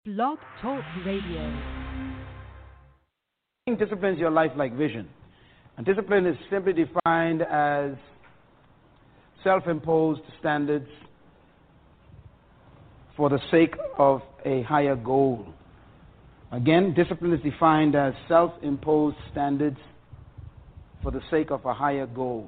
Blog Talk Radio. Disciplines your life like vision. And discipline is simply defined as self-imposed standards for the sake of a higher goal. Again, discipline is defined as self-imposed standards for the sake of a higher goal.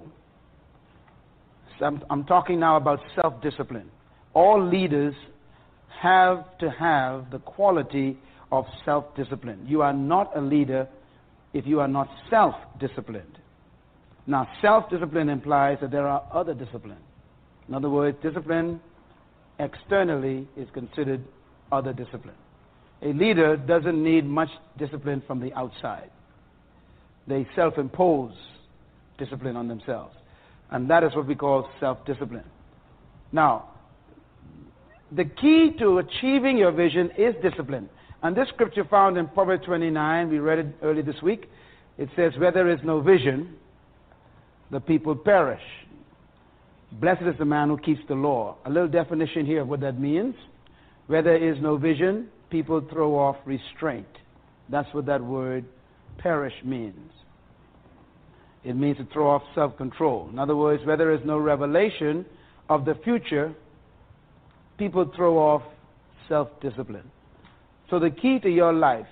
So I'm talking now about self-discipline. All leaders have to have the quality of self-discipline. You are not a leader if you are not self-disciplined. Now, self-discipline implies that there are other disciplines. In other words, discipline externally is considered other discipline. A leader doesn't need much discipline from the outside. They self-impose discipline on themselves. And that is what we call self-discipline. Now, the key to achieving your vision is discipline. And this scripture found in Proverbs 29, we read it early this week. It says, where there is no vision, the people perish. Blessed is the man who keeps the law. A little definition here of what that means. Where there is no vision, people throw off restraint. That's what that word perish means. It means to throw off self-control. In other words, where there is no revelation of the future, people throw off self-discipline. So the key to your life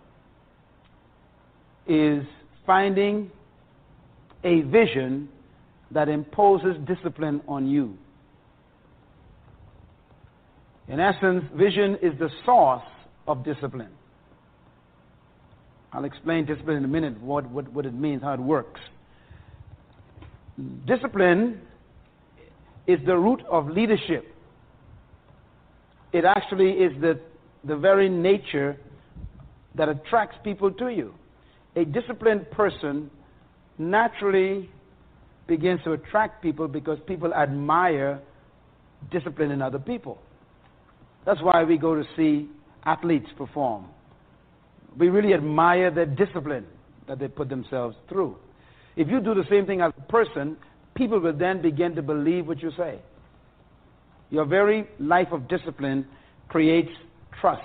is finding a vision that imposes discipline on you. In essence, vision is the source of discipline. I'll explain discipline in a minute, what it means, how it works. Discipline is the root of leadership. It actually is the very nature that attracts people to you. A disciplined person naturally begins to attract people because people admire discipline in other people. That's why we go to see athletes perform. We really admire their discipline that they put themselves through. If you do the same thing as a person, people will then begin to believe what you say. Your very life of discipline creates trust.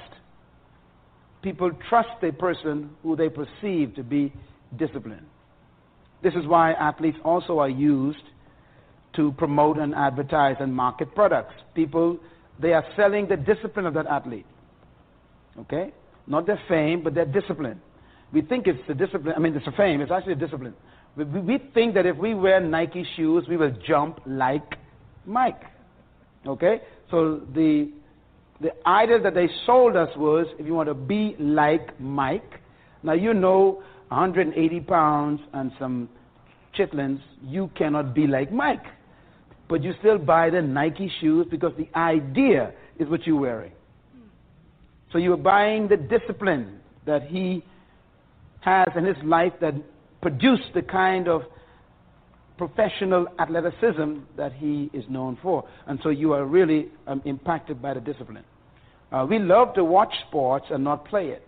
People trust a person who they perceive to be disciplined. This is why athletes also are used to promote and advertise and market products. People, they are selling the discipline of that athlete. Okay? Not their fame, but their discipline. We think it's the discipline, it's a fame, it's actually a discipline. We think that if we wear Nike shoes, we will jump like Mike. Okay? So the idea that they sold us was, if you want to be like Mike, now you know 180 pounds and some chitlins, you cannot be like Mike. But you still buy the Nike shoes because the idea is what you're wearing. So you're buying the discipline that he has in his life that produced the kind of professional athleticism that he is known for. And so you are really impacted by the discipline. We love to watch sports and not play it.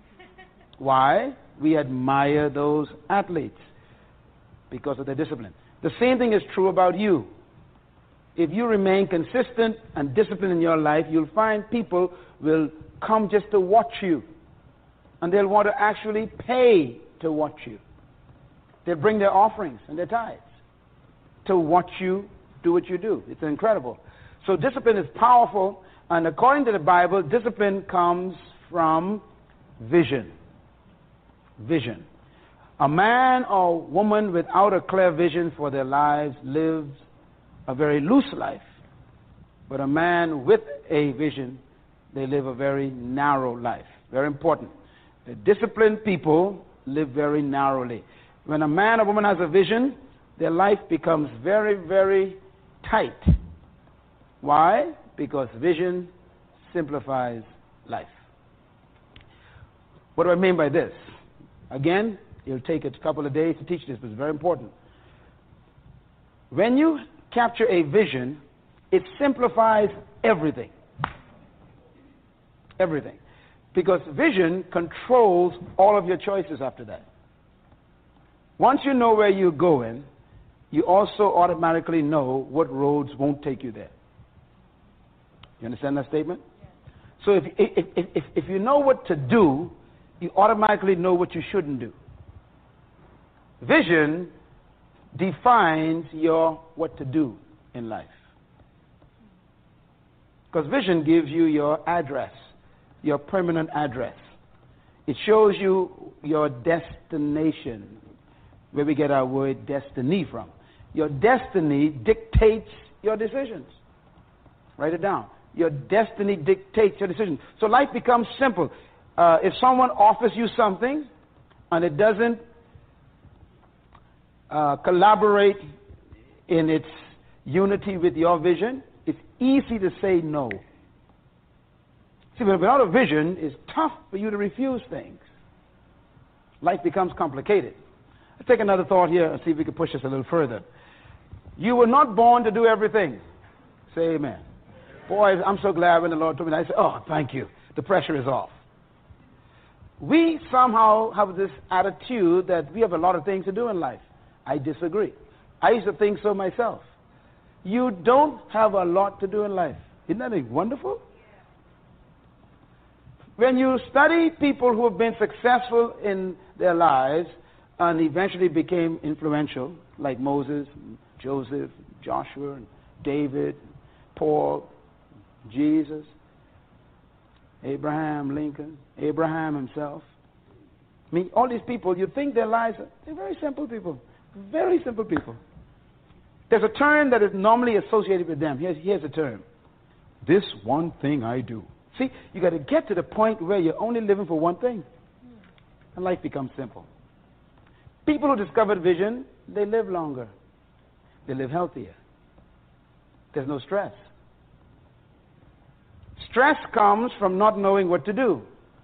Why? We admire those athletes because of their discipline. The same thing is true about you. If you remain consistent and disciplined in your life, you'll find people will come just to watch you. And they'll want to actually pay to watch you. They'll bring their offerings and their tithes to watch you do what you do. It's incredible. So discipline is powerful, and according to the Bible, discipline comes from vision. Vision. A man or woman without a clear vision for their lives lives a very loose life. But a man with a vision, they live a very narrow life. Very important. The disciplined people live very narrowly. When a man or woman has a vision, their life becomes very, very tight. Why? Because vision simplifies life. What do I mean by this? Again, it'll take a couple of days to teach this, but it's very important. When you capture a vision, it simplifies everything. Everything. Because vision controls all of your choices after that. Once you know where you're going, you also automatically know what roads won't take you there. You understand that statement? So if you know what to do, you automatically know what you shouldn't do. Vision defines your what to do in life. Because vision gives you your address, your permanent address. It shows you your destination, where we get our word destiny from. Your destiny dictates your decisions. Write it down. Your destiny dictates your decisions. So life becomes simple. If someone offers you something and it doesn't collaborate in its unity with your vision, it's easy to say no. See, without a vision, it's tough for you to refuse things. Life becomes complicated. Let's take another thought here and see if we can push this a little further. You were not born to do everything. Say amen. Boy, I'm so glad when the Lord told me that. I said, oh, thank you. The pressure is off. We somehow have this attitude that we have a lot of things to do in life. I disagree. I used to think so myself. You don't have a lot to do in life. Isn't that wonderful? When you study people who have been successful in their lives and eventually became influential, like Moses, Joseph, Joshua, David, Paul, Jesus, Abraham Lincoln, Abraham himself. I mean, all these people, you think their lives they're very simple people. Very simple people. There's a term that is normally associated with them. Here's a term. This one thing I do. See, you got to get to the point where you're only living for one thing. And life becomes simple. People who discovered vision, they live longer. They live healthier. There's no stress. Stress comes from not knowing what to do.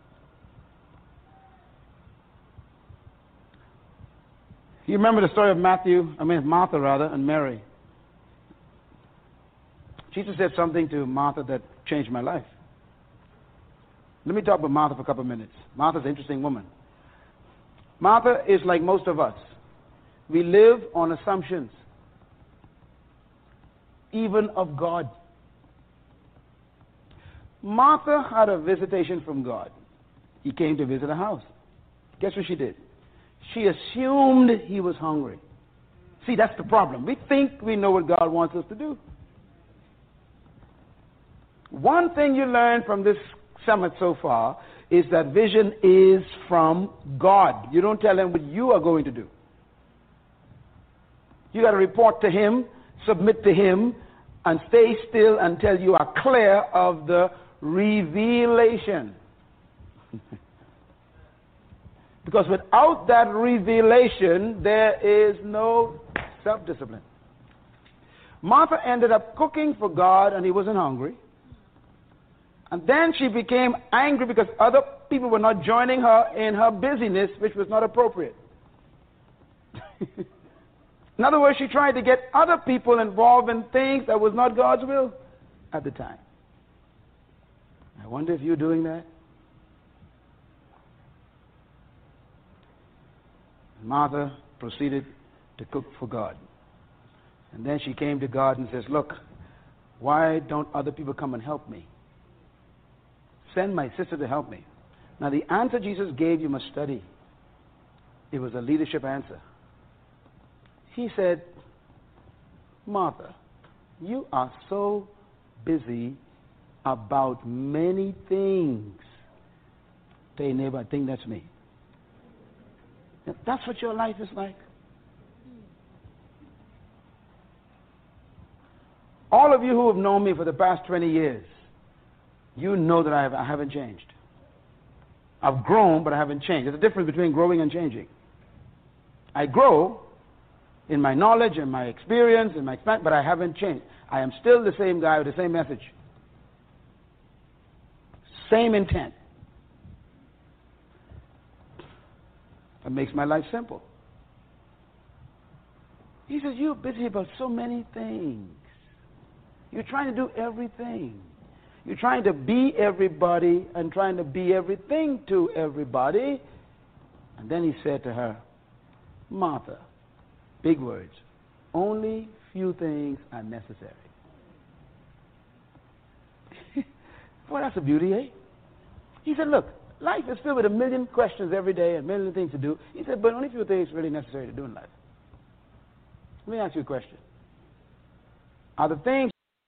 You remember the story of Martha and Mary. Jesus said something to Martha that changed my life. Let me talk about Martha for a couple of minutes. Martha's an interesting woman. Martha is like most of us. We live on assumptions, even of God. Martha had a visitation from God. He came to visit her house. Guess what she did? She assumed he was hungry. See, that's the problem. We think we know what God wants us to do. One thing you learn from this summit so far is that vision is from God. You don't tell him what you are going to do. You got to report to him, submit to him, and stay still until you are clear of the revelation. Because without that revelation, there is no self-discipline. Martha ended up cooking for God and he wasn't hungry. And then she became angry because other people were not joining her in her busyness, which was not appropriate. In other words, she tried to get other people involved in things that was not God's will at the time. I wonder if you're doing that. Martha proceeded to cook for God. And then she came to God and says, look, why don't other people come and help me? Send my sister to help me. Now, the answer Jesus gave, you must study. It was a leadership answer. He said, Martha, you are so busy about many things. Tell your neighbor, I think that's me. That's what your life is like. All of you who have known me for the past 20 years, you know that I haven't changed. I've grown, but I haven't changed. There's a difference between growing and changing. I grow in my knowledge and my experience and my experience, but I haven't changed. I am still the same guy with the same message. Same intent. That makes my life simple. He says, you're busy about so many things. You're trying to do everything. You're trying to be everybody and trying to be everything to everybody. And then he said to her, Martha, big words, only few things are necessary. Boy, that's a beauty, eh? He said, look, life is filled with a million questions every day and a million things to do. He said, but only few things really necessary to do in life. Let me ask you a question. Are the things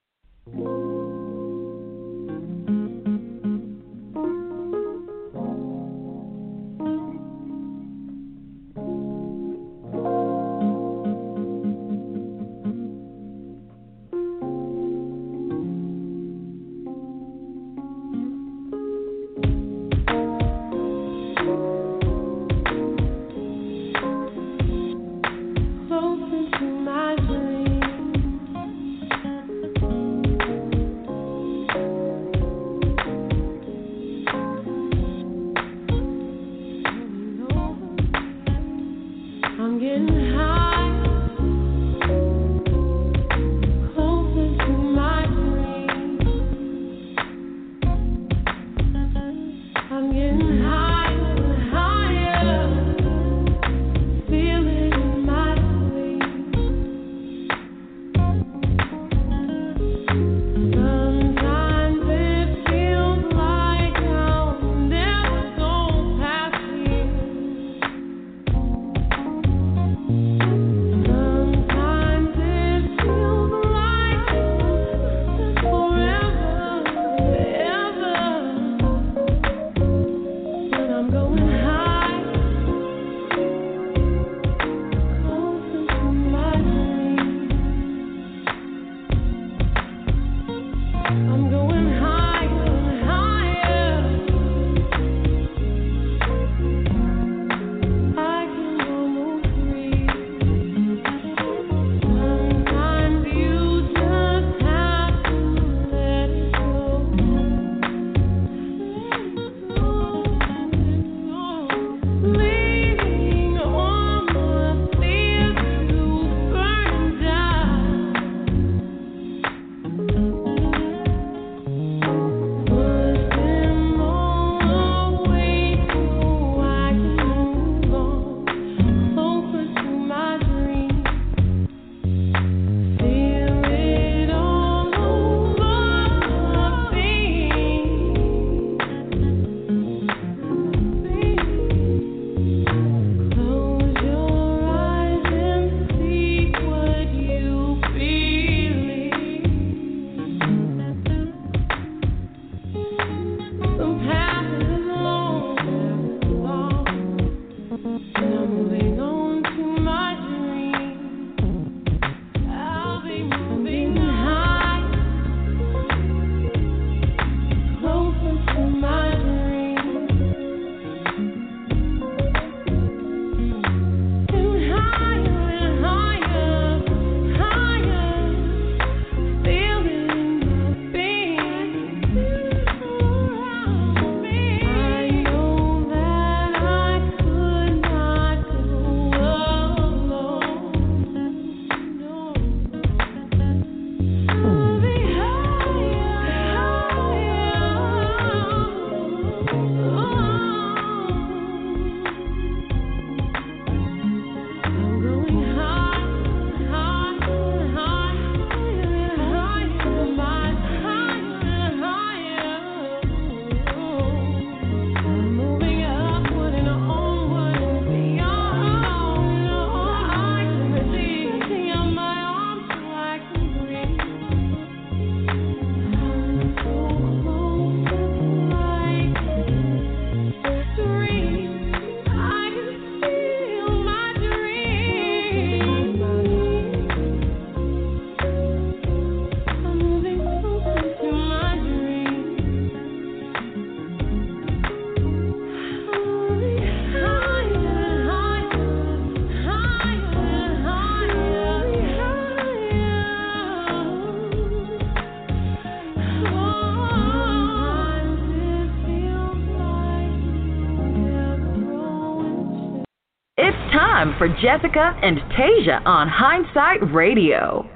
time for Jessica and Tasia on Hindsight Radio.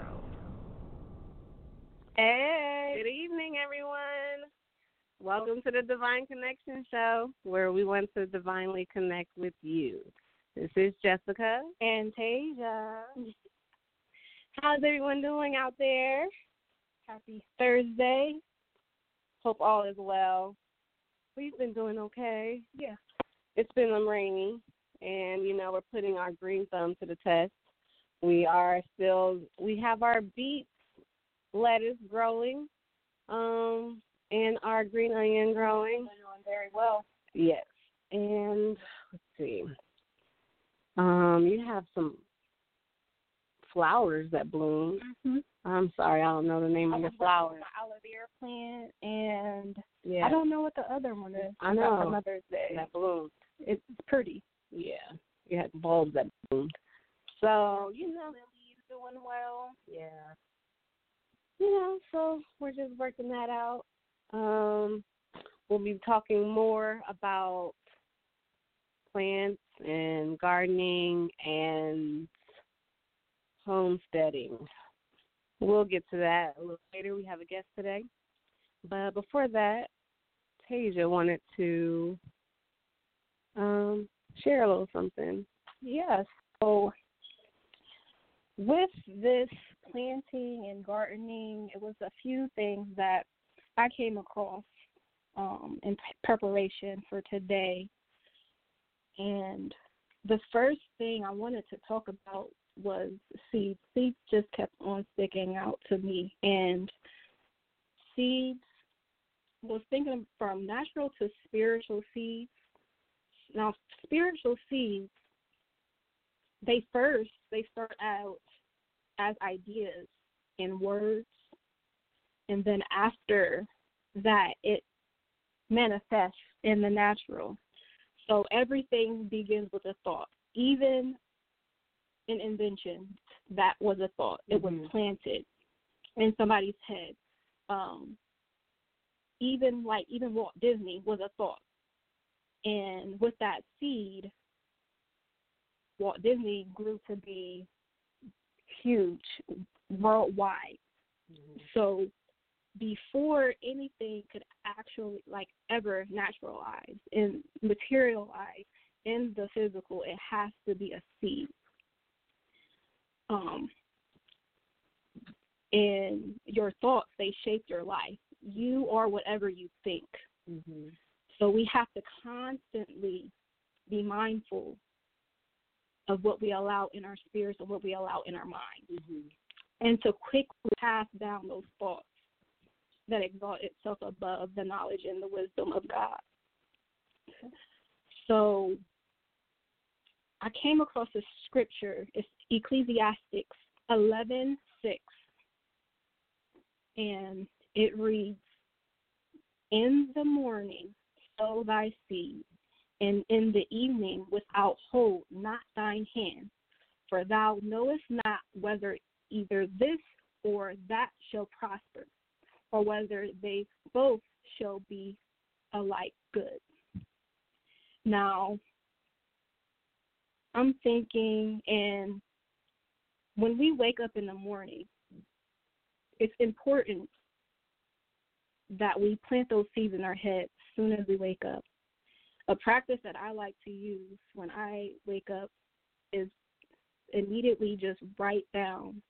Hey, good evening, everyone. Welcome to the Divine Connection Show, where we want to divinely connect with you. This is Jessica and Tasia. How's everyone doing out there? Happy Thursday. Hope all is well. We've been doing okay. Yeah. It's been rainy, and we're putting our green thumb to the test. We have our beets, lettuce growing, and our green onion growing. They're doing very well. Yes, and let's see. You have some flowers that bloom. Mm-hmm. I'm sorry, I don't know the name of your flowers. My aloe vera plant, and Yeah, I don't know what the other one is. I know. For Mother's Day. That bloomed. It's pretty. Yeah, you had bulbs that bloomed. So Lily's doing well. yeah. So we're just working that out. We'll be talking more about plants and gardening and homesteading. We'll get to that a little later. We have a guest today. But before that, Tasia wanted to share a little something. Yeah. So with this planting and gardening, it was a few things that I came across in preparation for today. And the first thing I wanted to talk about was seeds. Seeds just kept on sticking out to me. And seeds, was thinking from natural to spiritual seeds. Now, spiritual seeds, they start out as ideas and words, and then after that, it manifests in the natural. So everything begins with a thought. Even an invention, that was a thought. It was planted in somebody's head. Even Walt Disney was a thought. And with that seed, Walt Disney grew to be huge worldwide. So before anything could actually ever naturalize and materialize in the physical, it has to be a seed. And your thoughts, they shape your life. You are whatever you think. Mm-hmm. So we have to constantly be mindful of what we allow in our spirits and what we allow in our minds. Mm-hmm. And to quickly pass down those thoughts that exalt itself above the knowledge and the wisdom of God. So I came across a scripture. It's Ecclesiastes 11:6. And it reads, "In the morning sow thy seed, and in the evening without hold not thine hand, for thou knowest not whether either this or that shall prosper, or whether they both shall be alike good." Now, I'm thinking, and when we wake up in the morning, it's important that we plant those seeds in our head as soon as we wake up. A practice that I like to use when I wake up is immediately just write down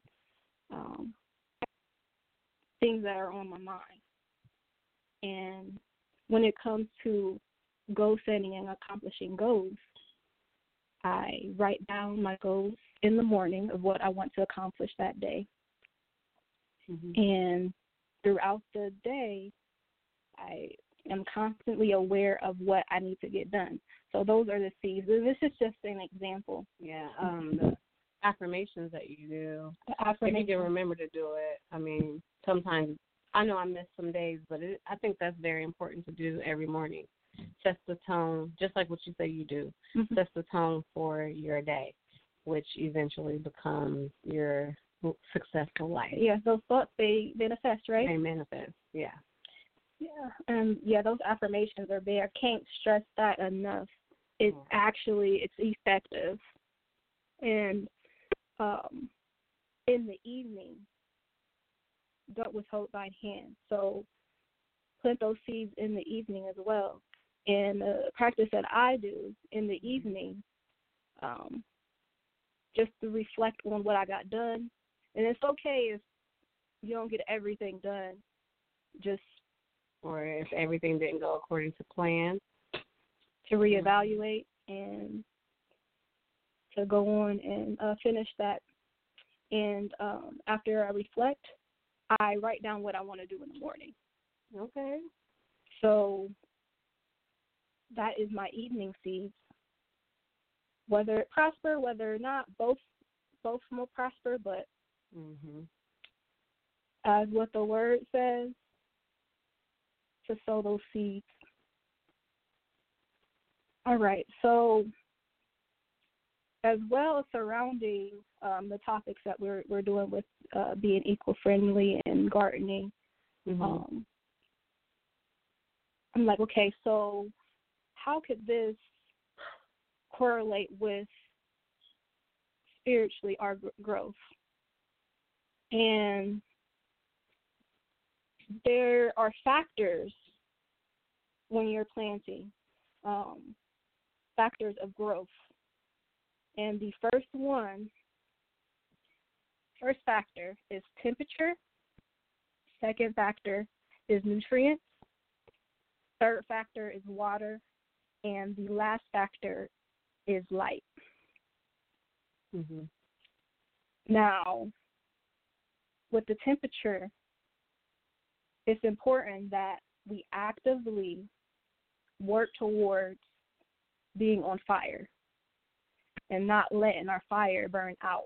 things that are on my mind. And when it comes to goal setting and accomplishing goals, I write down my goals in the morning of what I want to accomplish that day. Mm-hmm. And throughout the day, I am constantly aware of what I need to get done. So those are the seeds. This is just an example. Yeah, the affirmations that you do. If you can remember to do it. I mean, sometimes I know I miss some days, but I think that's very important to do every morning. Sets the tone, just like what you say you do. Mm-hmm. Sets the tone for your day, which eventually becomes your successful life. Yeah, those thoughts, they manifest, right? They manifest, yeah. Yeah, and those affirmations are there. I can't stress that enough. It's effective. And in the evening, don't withhold thine hand. So plant those seeds in the evening as well. And the practice that I do in the evening, just to reflect on what I got done. And it's okay if you don't get everything done. Just or if everything didn't go according to plan. To reevaluate and to go on and finish that. And after I reflect, I write down what I want to do in the morning. Okay. So that is my evening seeds. Whether it prosper, whether or not, both will prosper, but as what the word says, to sow those seeds. All right, so as well as surrounding the topics that we're doing with being eco-friendly and gardening, I'm like, okay, so how could this correlate with spiritually our growth? And there are factors when you're planting, factors of growth. And the first factor is temperature. Second factor is nutrients. Third factor is water. And the last factor is light. Now, with the temperature, it's important that we actively work towards being on fire and not letting our fire burn out.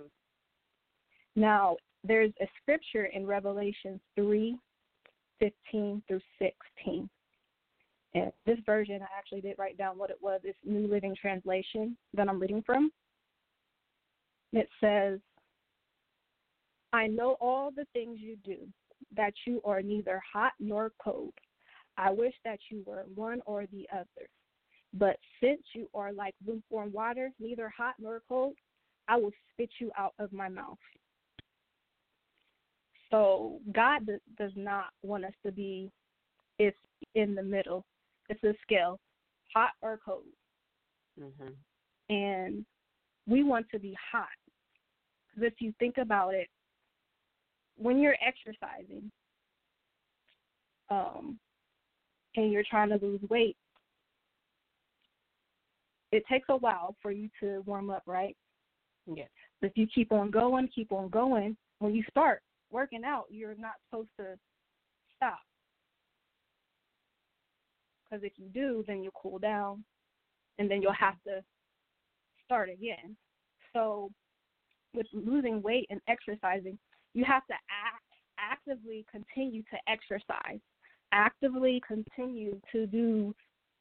Now, there's a scripture in Revelation 3:15 through 16. And this version, I actually did write down what it was. It's New Living Translation that I'm reading from. It says, I know all the things you do, that you are neither hot nor cold. I wish that you were one or the other. But since you are like lukewarm water, neither hot nor cold, I will spit you out of my mouth. So God does not want us to be in the middle. It's a scale, hot or cold. And we want to be hot. Because if you think about it, when you're exercising and you're trying to lose weight, it takes a while for you to warm up, right? Yes. If you keep on going, when you start working out, you're not supposed to stop. Because if you do, then you'll cool down, and then you'll have to start again. So with losing weight and exercising, you have to actively continue to exercise, actively continue to do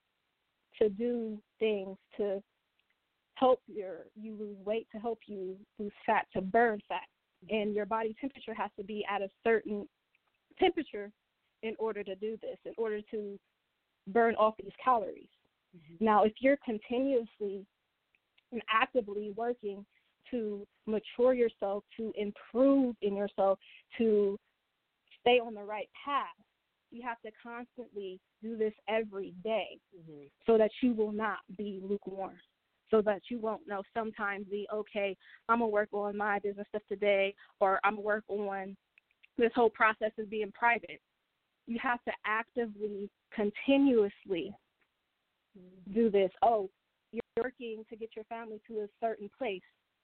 things to help you lose weight, to help you lose fat, to burn fat. And your body temperature has to be at a certain temperature in order to do this, in order to burn off these calories. Now, if you're continuously and actively working to mature yourself, to improve in yourself, to stay on the right path, you have to constantly do this every day so that you will not be lukewarm, so that you won't know sometimes okay, I'm going to work on my business stuff today, or I'm going to work on this whole process of being private. You have to actively, continuously do this. Oh, you're working to get your family to a certain place.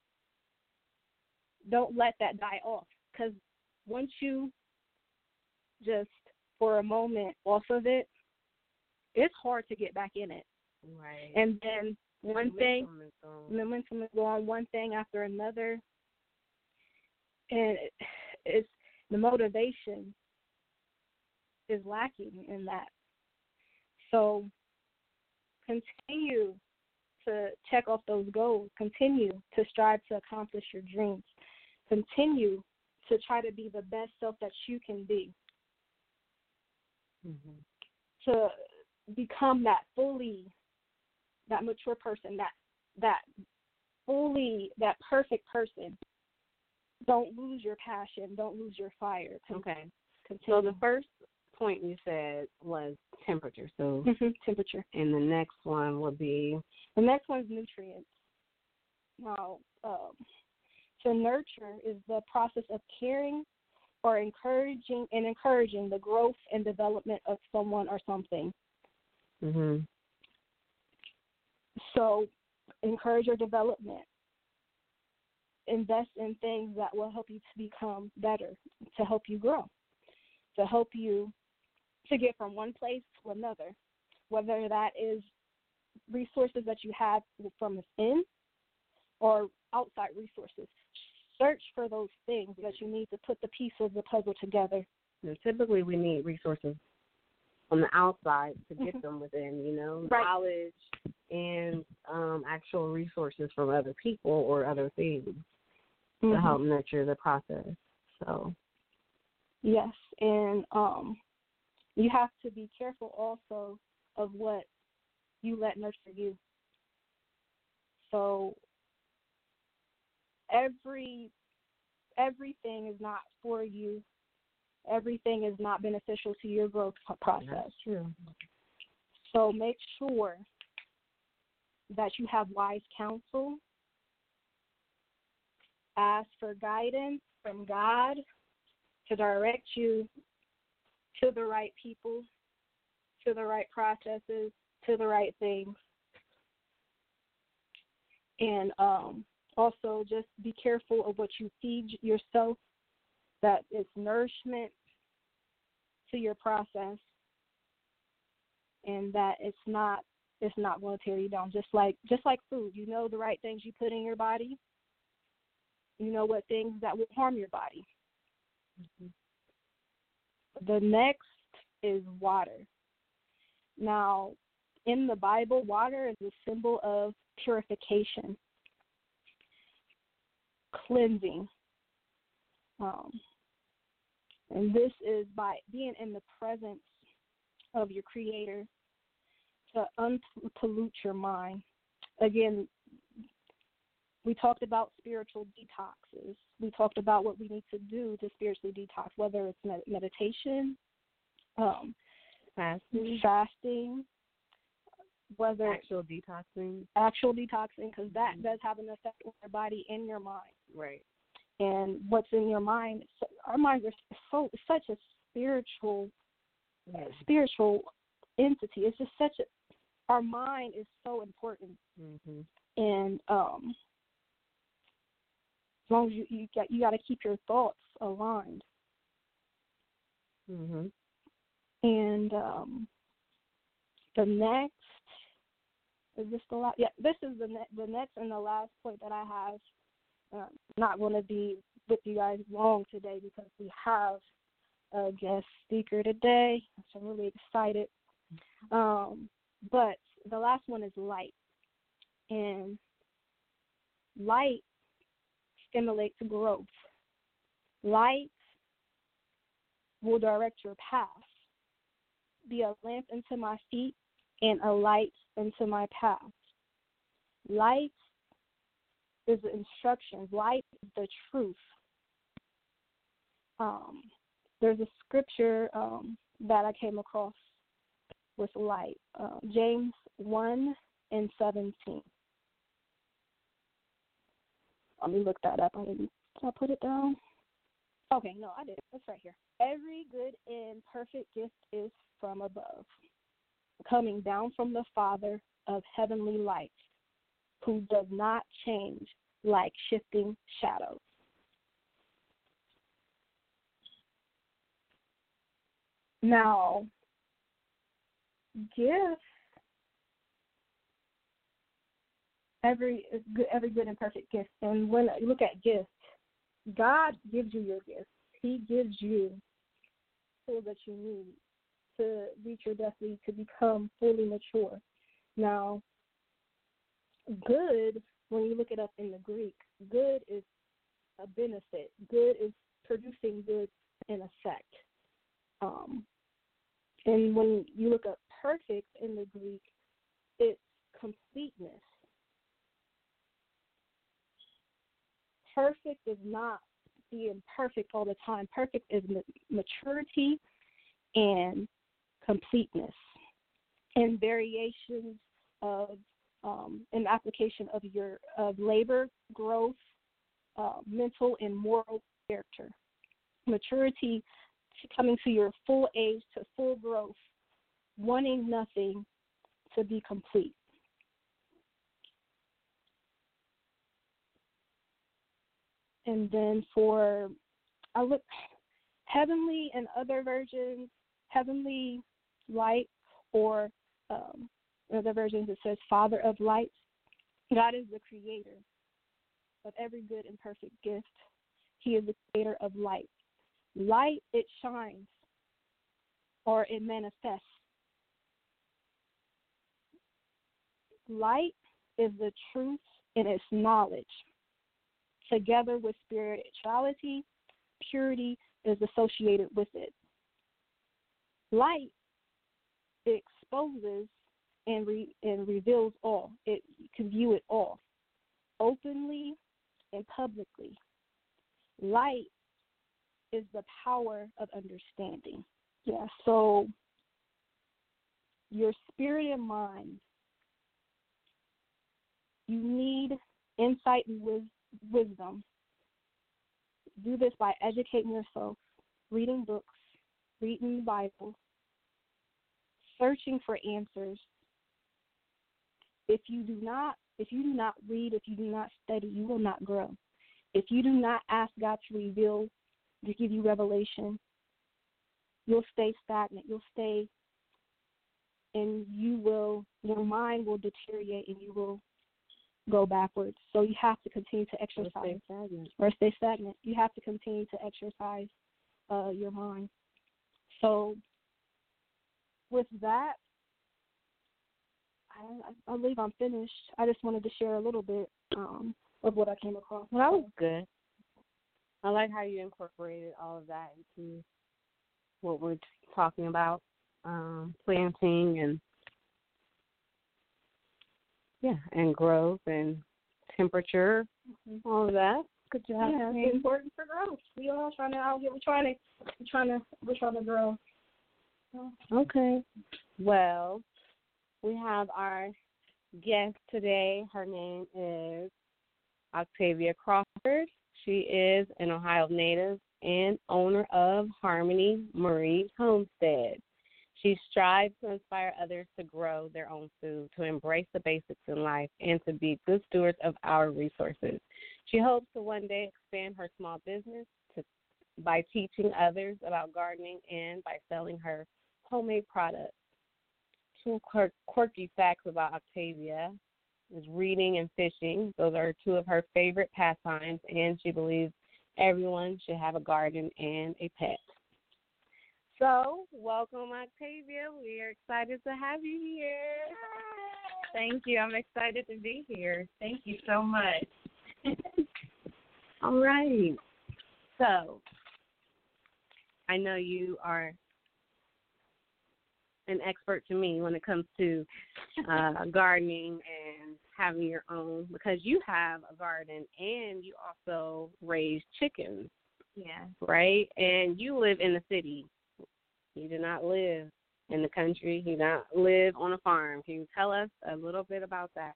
Don't let that die off, because once you just for a moment off of it, it's hard to get back in it. Right. And then the momentum is gone, one thing after another, and it's the motivation is lacking in that. So continue to check off those goals. Continue to strive to accomplish your dreams. Continue to try to be the best self that you can be. To become that mature person, that perfect person. Don't lose your passion. Don't lose your fire. Okay. Continue. So the first point you said was temperature. So temperature. And the next one would be? The next one is nutrients. Now, to nurture is the process of caring or encouraging the growth and development of someone or something. Mhm. So encourage your development. Invest in things that will help you to become better, to help you grow, to help you to get from one place to another, whether that is resources that you have from within or outside resources. Search for those things that you need to put the pieces of the puzzle together. And typically, we need resources on the outside to get them within, Right. knowledge and actual resources from other people or other things to help nurture the process. So, yes, and you have to be careful also of what you let nurture you. So everything is not for you. Everything is not beneficial to your growth process. that's true. So make sure that you have wise counsel. Ask for guidance from God to direct you to the right people, to the right processes, to the right things. And also just be careful of what you feed yourself, that it's nourishment to your process, and that it's not going to tear you down. Just like food, you know the right things you put in your body. You know what things that will harm your body. The next is water. Now, in the Bible, water is a symbol of purification, cleansing. And this is by being in the presence of your Creator to unpollute your mind. Again, we talked about spiritual detoxes. We talked about what we need to do to spiritually detox, whether it's meditation, fasting, whether actual detoxing, because that does have an effect on your body and your mind. right? And what's in your mind? Our minds are such a spiritual entity. It's just our mind is so important. And as long as you got to keep your thoughts aligned. And the next is this the last? Yeah, this is the next and the last point that I have. Not going to be with you guys long today because we have a guest speaker today, so I'm really excited. But the last one is light, and light stimulates growth. Light will direct your path, be a lamp into my feet and a light into my path. Light is the instructions. Light is the truth. There's a scripture that I came across with light, James 1:17. Let me look that up. Did I put it down? Okay, no, I didn't. It's right here. Every good and perfect gift is from above, coming down from the Father of heavenly lights, who does not change like shifting shadows. Now, gifts, every good and perfect gift. And when you look at gifts, God gives you your gifts. He gives you tools that you need to reach your destiny, to become fully mature. Now, good, when you look it up in the Greek, good is a benefit. Good is producing good in effect. And when you look up perfect in the Greek, it's completeness. Perfect is not being perfect all the time. Perfect is maturity and completeness and variations of an application of labor, growth, mental and moral character. maturity, to coming to your full age, to full growth, wanting nothing to be complete. And then I look heavenly in other versions, heavenly light, or in other versions it says Father of lights. God is the creator of every good and perfect gift. He is the creator of light. Light, it shines or it manifests. Light is the truth in its knowledge. Together with spirituality, purity is associated with it. Light exposes and reveals all. It can view it all, openly and publicly. Light is the power of understanding. Yeah, so your spirit and mind, you need insight and wisdom. Do this by educating yourself, reading books, reading the Bible, searching for answers. If you do not read, if you do not study, you will not grow. If you do not ask God to reveal, to give you revelation, you'll stay stagnant. You'll stay, and your mind will deteriorate and you will go backwards. So you have to continue to exercise. Or stay stagnant. You have to continue to exercise your mind. So with that, I believe I'm finished. I just wanted to share a little bit of what I came across. Well, that was good. I like how you incorporated all of that into what we're talking about, planting and growth and temperature, all of that. Good job. Yeah, it's important for growth. We all trying to out here. We're trying to grow. Okay. Well, we have our guest today. Her name is Octavia Crawford. She is an Ohio native and owner of Harmony Marie Homestead. She strives to inspire others to grow their own food, to embrace the basics in life, and to be good stewards of our resources. She hopes to one day expand her small business by teaching others about gardening and by selling her homemade products. Two quirky facts about Octavia is reading and fishing. Those are two of her favorite pastimes, and she believes everyone should have a garden and a pet. So, welcome, Octavia. We are excited to have you here. Thank you. I'm excited to be here. Thank you so much. All right. So, I know you are an expert to me when it comes to gardening and having your own, because you have a garden and you also raise chickens. Yeah. Right? And you live in the city. You do not live in the country. You do not live on a farm. Can you tell us a little bit about that?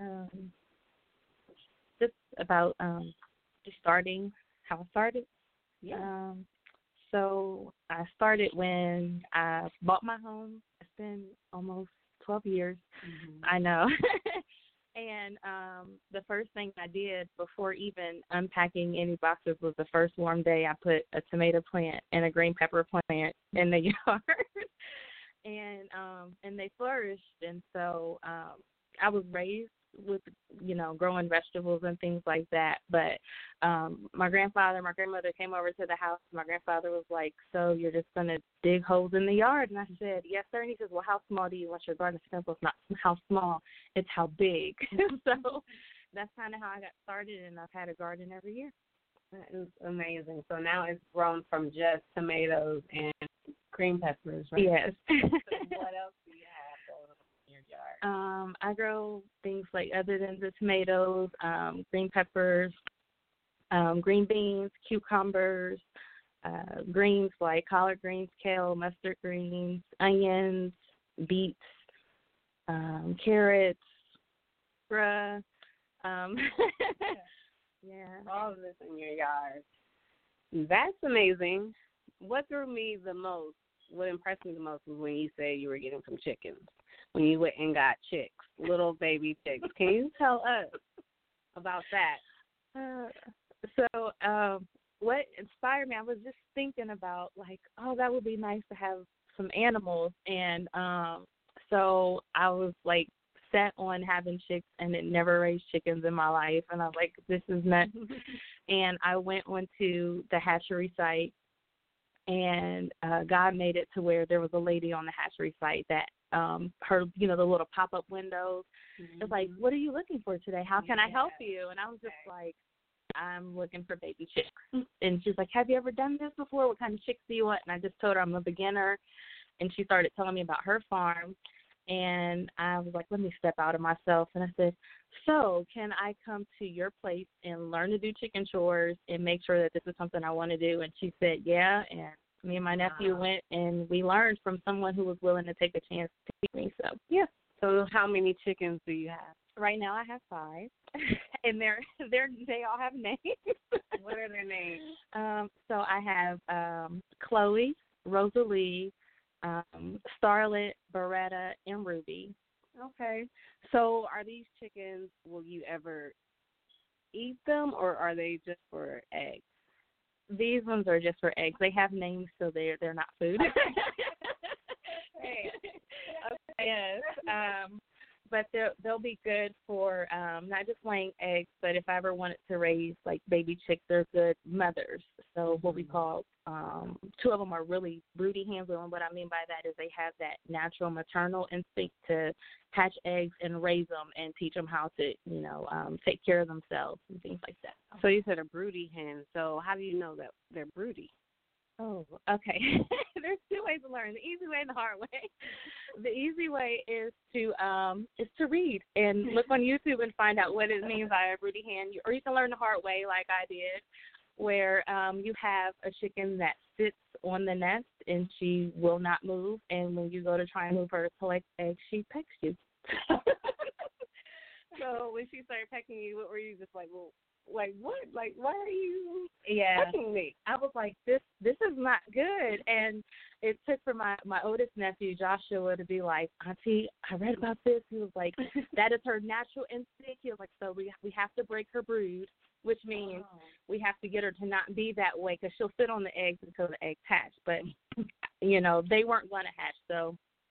Just about just starting, how I started. Yeah. So I started when I bought my home. It's been almost 12 years. Mm-hmm. I know. And the first thing I did before even unpacking any boxes was the first warm day I put a tomato plant and a green pepper plant in the yard. And they flourished. And so I was raised with, growing vegetables and things like that. But my grandmother came over to the house. My grandfather was like, "So you're just going to dig holes in the yard?" And I said, "Yes, sir." And he says, "Well, how small do you want your garden?" I said, "Well, it's not how small, it's how big." So that's kind of how I got started, and I've had a garden every year. That is amazing. So now it's grown from just tomatoes and green peppers, right? Yes. So what else do you have going on in your yard? I grow things like, other than the tomatoes, green peppers, green beans, cucumbers, greens like collard greens, kale, mustard greens, onions, beets, carrots, Yeah. All of this in your yard. That's amazing. What threw me the most, what impressed me the most was when you said you were getting some chickens. When you went and got chicks, little baby chicks. Can you tell us about that? What inspired me, I was just thinking about, like, oh, that would be nice to have some animals. And so I was, like, set on having chicks and had never raised chickens in my life. And I was like, this is nuts. And I went onto the hatchery site, and God made it to where there was a lady on the hatchery site that her, the little pop-up windows. Mm-hmm. It's like, what are you looking for today? How can I help you? And I was just like, I'm looking for baby chicks. And she's like, have you ever done this before? What kind of chicks do you want? And I just told her I'm a beginner. And she started telling me about her farm. And I was like, let me step out of myself. And I said, so can I come to your place and learn to do chicken chores and make sure that this is something I want to do? And she said, yeah. And me and my nephew went, and we learned from someone who was willing to take a chance to teach me. So, yeah. So how many chickens do you have? Right now I have 5, and they all have names. What are their names? So I have Chloe, Rosalie, Starlet, Beretta, and Ruby. Okay. So are these chickens, will you ever eat them, or are they just for eggs? These ones are just for eggs. They have names, so they're not food. Hey. Okay. Yes. But they'll be good for not just laying eggs, but if I ever wanted to raise, like, baby chicks, they're good mothers. So what we call, 2 of them are really broody hens, and what I mean by that is they have that natural maternal instinct to hatch eggs and raise them and teach them how to, take care of themselves and things like that. So you said a broody hen. So how do you know that they're broody? Oh, okay. There's 2 ways to learn: the easy way and the hard way. The easy way is to read and look on YouTube and find out what it means by a broody hen, or you can learn the hard way, like I did, where you have a chicken that sits on the nest and she will not move, and when you go to try and move her to collect eggs, she pecks you. So when she started pecking you, what were you just like, well, like what? Like, why are you pecking me? I was like, this is not good. And it took for my oldest nephew, Joshua, to be like, Auntie, I read about this. He was like, that is her natural instinct. He was like, so we have to break her brood, which means we have to get her to not be that way, because she'll sit on the eggs until the eggs hatch. But, they weren't going to hatch. So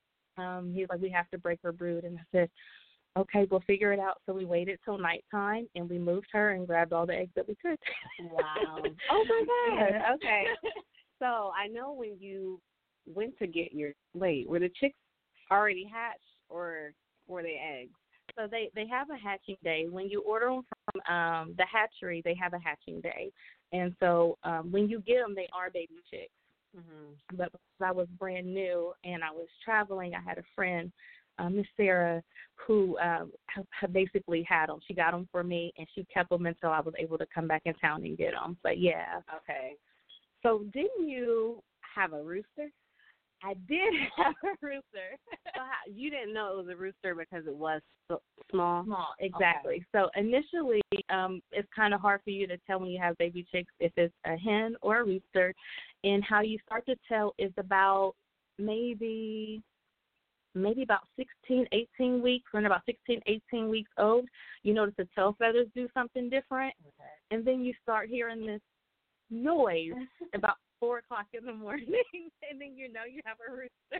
he was like, we have to break her brood. And I said, okay, we'll figure it out. So we waited till nighttime, and we moved her and grabbed all the eggs that we could. Wow. Oh, my God. Yeah. Okay. So I know when you went to get were the chicks already hatched, or were they eggs? So they have a hatching day. When you order them from the hatchery, they have a hatching day. And so when you get them, they are baby chicks. Mm-hmm. But because I was brand new and I was traveling, I had a friend, Miss Sarah, who basically had them. She got them for me, and she kept them until I was able to come back in town and get them. But, yeah. Okay. So didn't you have a rooster? I did have a rooster. So you didn't know it was a rooster because it was small? Small, exactly. Okay. So initially, it's kind of hard for you to tell when you have baby chicks if it's a hen or a rooster. And how you start to tell is about maybe about 16, 18 weeks. When about 16, 18 weeks old, you notice the tail feathers do something different. Okay. And then you start hearing this noise about 4 o'clock in the morning, and then you know you have a rooster.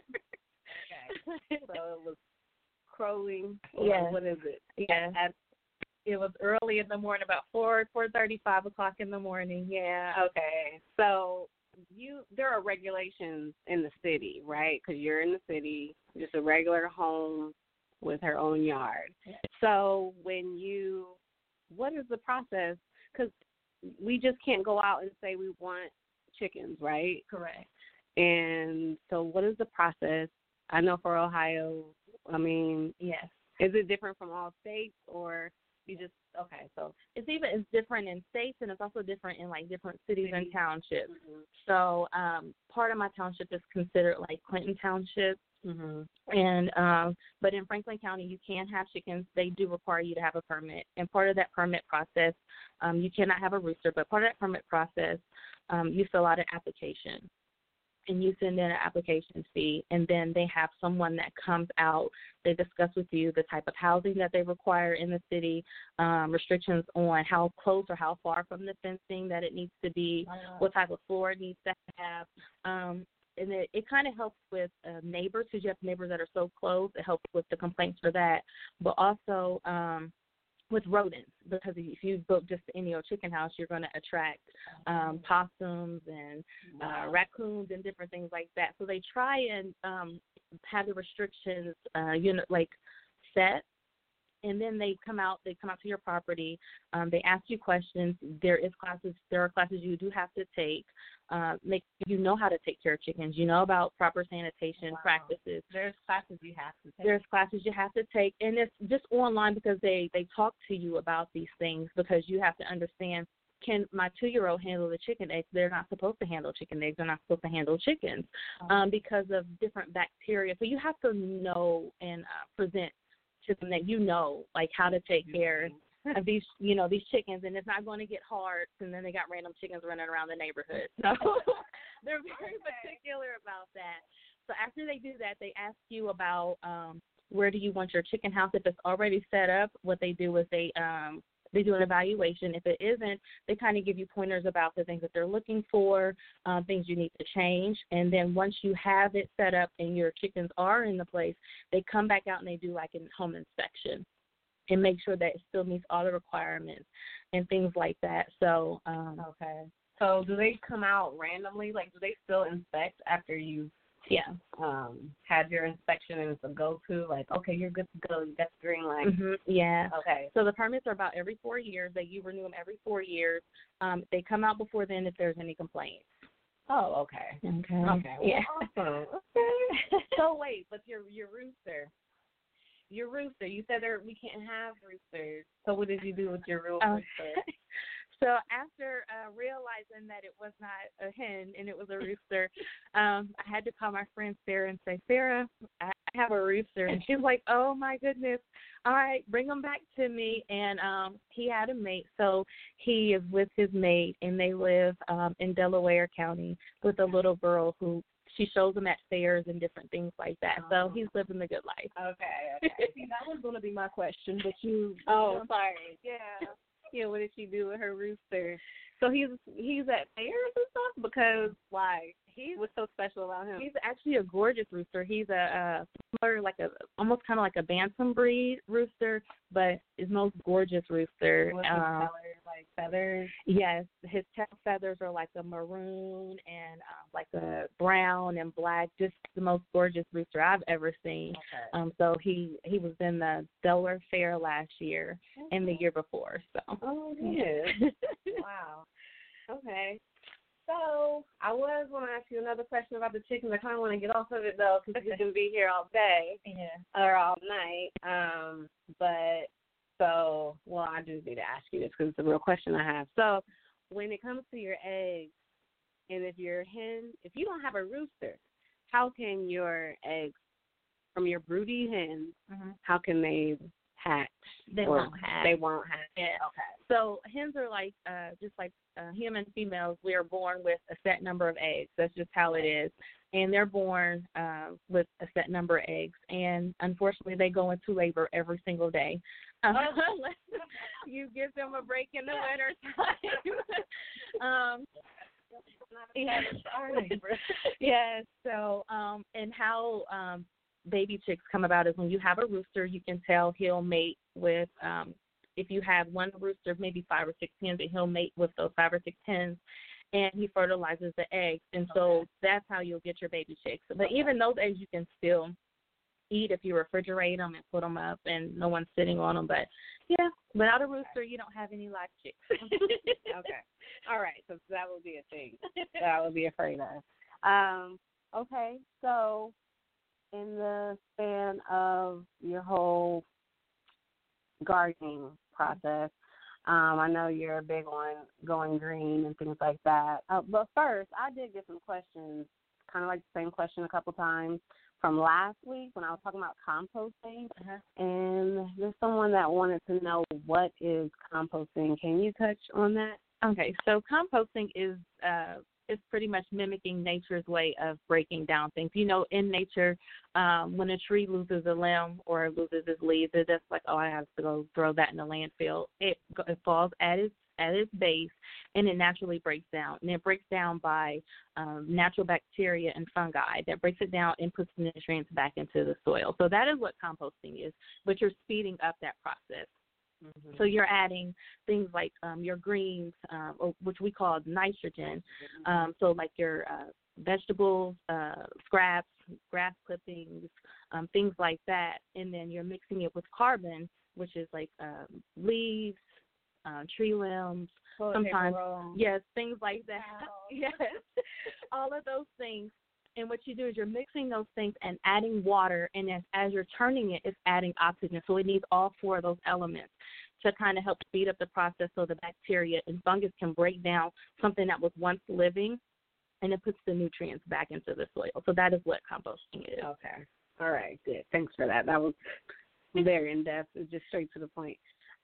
Okay. So it was crowing. Yeah. What is it? Yeah. It was early in the morning, about 4:30, 5 o'clock in the morning. Yeah. Okay. So there are regulations in the city, right? Because you're in the city, just a regular home with her own yard. Yeah. So what is the process? Because we just can't go out and say we want chickens, right? Correct. And so what is the process? I know for Ohio, yes. Is it different from all states, or you just, okay, so. It's different in states, and it's also different in, like, different cities and townships. Mm-hmm. So part of my township is considered, like, Clinton Township, And but in Franklin County, you can have chickens. They do require you to have a permit, and part of that permit process, you cannot have a rooster. But part of that permit process, you fill out an application, and you send in an application fee, and then they have someone that comes out. They discuss with you the type of housing that they require in the city, restrictions on how close or how far from the fencing that it needs to be, what type of floor it needs to have. And it kind of helps with neighbors, because you have neighbors that are so close. It helps with the complaints for that, but also with rodents, because if you build just any old chicken house, you're going to attract possums and raccoons and different things like that. So they try and have the restrictions, like set. And then they come out to your property. They ask you questions. There are classes you do have to take. Make you know how to take care of chickens. You know about proper sanitation practices. There's classes you have to take. There's classes you have to take, and it's just online, because they talk to you about these things, because you have to understand, can my 2-year-old handle the chicken eggs? They're not supposed to handle chicken eggs. They're not supposed to handle chickens because of different bacteria. So you have to know and present to them that like how to take care of these chickens, and it's not going to get hard. And then they got random chickens running around the neighborhood. So they're very particular about that. So after they do that, they ask you about where do you want your chicken house. If it's already set up, what they do is they do an evaluation. If it isn't, they kind of give you pointers about the things that they're looking for, things you need to change. And then once you have it set up and your chickens are in the place, they come back out and they do like a home inspection and make sure that it still meets all the requirements and things like that. So, okay. So do they come out randomly? Like, do they still inspect after you had your inspection and it's a go-to, like, okay, you're good to go, you got the green light? Yeah. Okay. So the permits are about every 4 years. You renew them every 4 years. They come out before then if there's any complaints. Oh, okay. Okay. Yeah. Awesome. Okay. So wait, but your rooster, you said we can't have roosters. So what did you do with your real rooster? So after realizing that it was not a hen and it was a rooster, I had to call my friend Sarah and say, Sarah, I have a rooster. And she's like, oh, my goodness. All right, bring him back to me. And he had a mate. So he is with his mate, and they live in Delaware County with a little girl who she shows him at fairs and different things like that. So he's living the good life. Okay. See, that was going to be my question, but you. Oh, sorry. Yeah. Yeah, what did she do with her rooster? So he's at fairs and stuff? Because why? What's so special about him? He's actually a gorgeous rooster. He's almost kind of like a bantam breed rooster, but his most gorgeous rooster. What's his color, like feathers? Yes, his tail feathers are like a maroon and like a brown and black. Just the most gorgeous rooster I've ever seen. Okay. So he was in the Delaware Fair last year and the year before. So. Oh, yeah. Wow. Okay. So I was going to ask you another question about the chickens. I kind of want to get off of it, though, because we can be here all day or all night. I do need to ask you this because it's a real question I have. So when it comes to your eggs, and if you don't have a rooster, how can your eggs from your broody hens, how can they hatch? They won't hatch. They won't hatch. Yeah. Okay. So hens are like just like human females. We are born with a set number of eggs. That's just how it is. And they're born with a set number of eggs. And unfortunately, they go into labor every single day. Unless you give them a break in the winter time. Yes. So, and how baby chicks come about is when you have a rooster, you can tell he'll mate with, if you have one rooster, maybe 5 or 6 hens, and he'll mate with those 5 or 6 hens, and he fertilizes the eggs. And so that's how you'll get your baby chicks. But even those eggs you can still eat if you refrigerate them and put them up and no one's sitting on them. But, yeah, without a rooster, you don't have any live chicks. Okay. All right. So that would be a thing that I would be afraid of. Okay. So in the span of your whole gardening process, I know you're a big on going green and things like that. But first, I did get some questions, kind of like the same question a couple times from last week when I was talking about composting, and there's someone that wanted to know what is composting. Can you touch on that? Okay, so composting is pretty much mimicking nature's way of breaking down things. You know, in nature, when a tree loses a limb or loses its leaves, it's just like, oh, I have to go throw that in the landfill. It falls at its base, and it naturally breaks down. And it breaks down by natural bacteria and fungi that breaks it down and puts the nutrients back into the soil. So that is what composting is, but you're speeding up that process. So you're adding things like your greens, which we call nitrogen. So like your vegetables, scraps, grass clippings, things like that. And then you're mixing it with carbon, which is like leaves, tree limbs, sometimes, yes, things like that. Yes, all of those things. And what you do is you're mixing those things and adding water, and as you're turning it, it's adding oxygen. So it needs all four of those elements to kind of help speed up the process so the bacteria and fungus can break down something that was once living, and it puts the nutrients back into the soil. So that is what composting is. Okay. All right, good. Thanks for that. That was very in-depth. It was just straight to the point.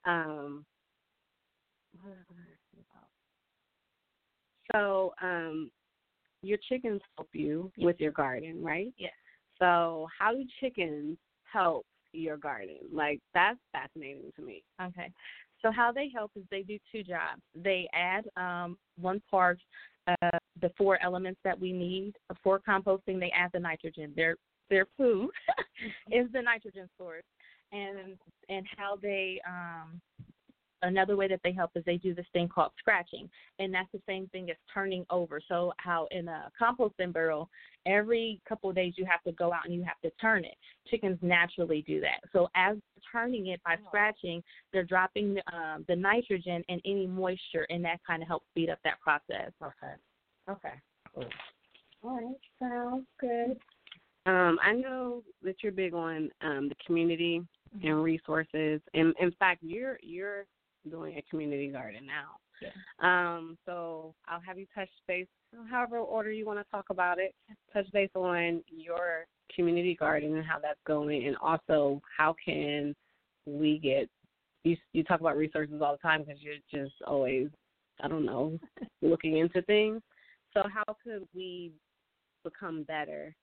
So your chickens help you with your garden, right? Yes. So how do chickens help your garden? Like, that's fascinating to me. Okay. So how they help is they do two jobs. They add one part of the four elements that we need for composting. They add the nitrogen. Their poo is the nitrogen source. And how they another way that they help is they do this thing called scratching, and that's the same thing as turning over. So how in a composting barrel, every couple of days you have to go out and you have to turn it. Chickens naturally do that. So as they're turning it by scratching, they're dropping the nitrogen and any moisture, and that kind of helps speed up that process. Okay. Cool. All right. Sounds good. I know that you're big on the community and resources. And in fact, you're doing a community garden now. Yeah. So I'll have you touch base, however order you want to talk about it, touch base on your community garden and how that's going, and also how can we get, you talk about resources all the time because you're just always, I don't know, looking into things. So how could we become better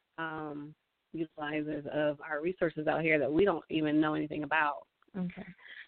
utilizers of our resources out here that we don't even know anything about? Okay.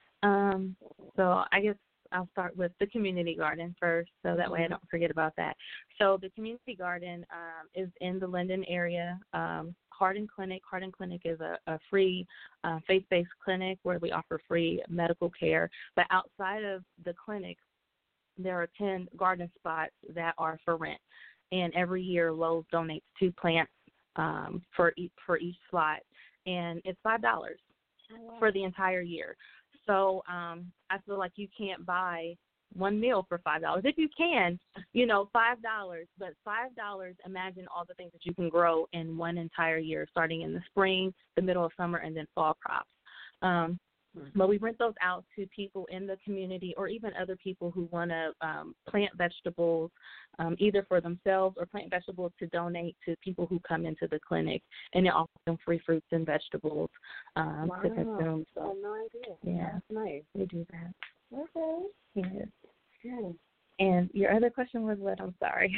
So I guess I'll start with the community garden first, so that way I don't forget about that. So the community garden is in the Linden area. Hardin Clinic. Hardin Clinic is a free faith-based clinic where we offer free medical care. But outside of the clinic, there are 10 garden spots that are for rent. And every year, Lowe's donates 2 plants for each slot, and it's $5 for the entire year. So I feel like you can't buy one meal for $5. If you can, $5, but $5, imagine all the things that you can grow in one entire year, starting in the spring, the middle of summer, and then fall crops. But we rent those out to people in the community or even other people who want to plant vegetables either for themselves or plant vegetables to donate to people who come into the clinic. And they offer them free fruits and vegetables to consume. So, I had no idea. Yeah. That's nice. We do that. Okay. Yes. Good. And your other question was what? I'm sorry.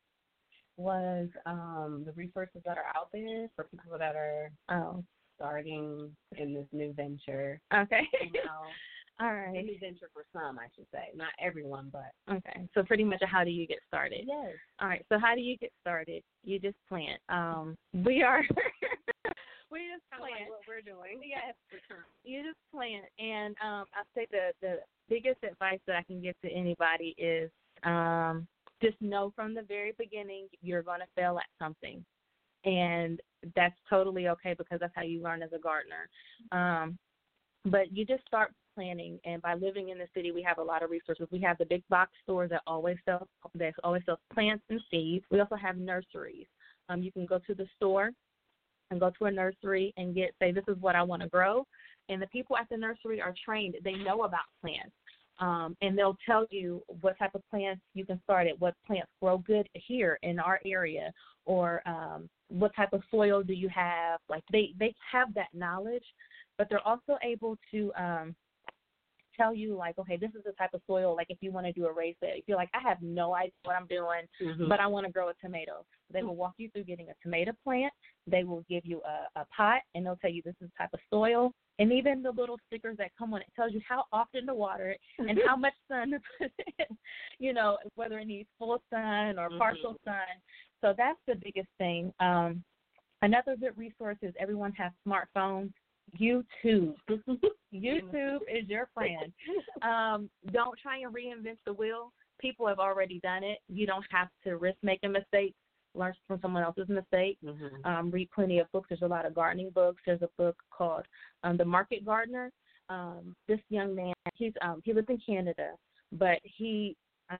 Was the resources that are out there for people that are starting in this new venture. Okay. All right. A new venture for some, I should say. Not everyone, but. Okay. So pretty much how do you get started? Yes. All right. So how do you get started? You just plant. We just plant. Like what we're doing. Yes. You just plant. And I say the biggest advice that I can give to anybody is just know from the very beginning you're going to fail at something. And that's totally okay because that's how you learn as a gardener. But you just start planting, and by living in the city, we have a lot of resources. We have the big box stores that always sell plants and seeds. We also have nurseries. You can go to the store and go to a nursery and say, this is what I want to grow. And the people at the nursery are trained. They know about plants. And they'll tell you what type of plants you can start at, what plants grow good here in our area, or what type of soil do you have. Like they have that knowledge, but they're also able to tell you, like, okay, this is the type of soil, like if you want to do a raised bed. If you're like, I have no idea what I'm doing, but I want to grow a tomato. They will walk you through getting a tomato plant. They will give you a pot, and they'll tell you this is the type of soil. And even the little stickers that come on it tells you how often to water it and how much sun to put in, you know, whether it needs full sun or partial sun. So that's the biggest thing. Another good resource is everyone has smartphones. YouTube. YouTube is your friend. Don't try and reinvent the wheel. People have already done it. You don't have to risk making mistakes. Learn from someone else's mistake. Read plenty of books. There's a lot of gardening books. There's a book called The Market Gardener. This young man, he lives in Canada, but he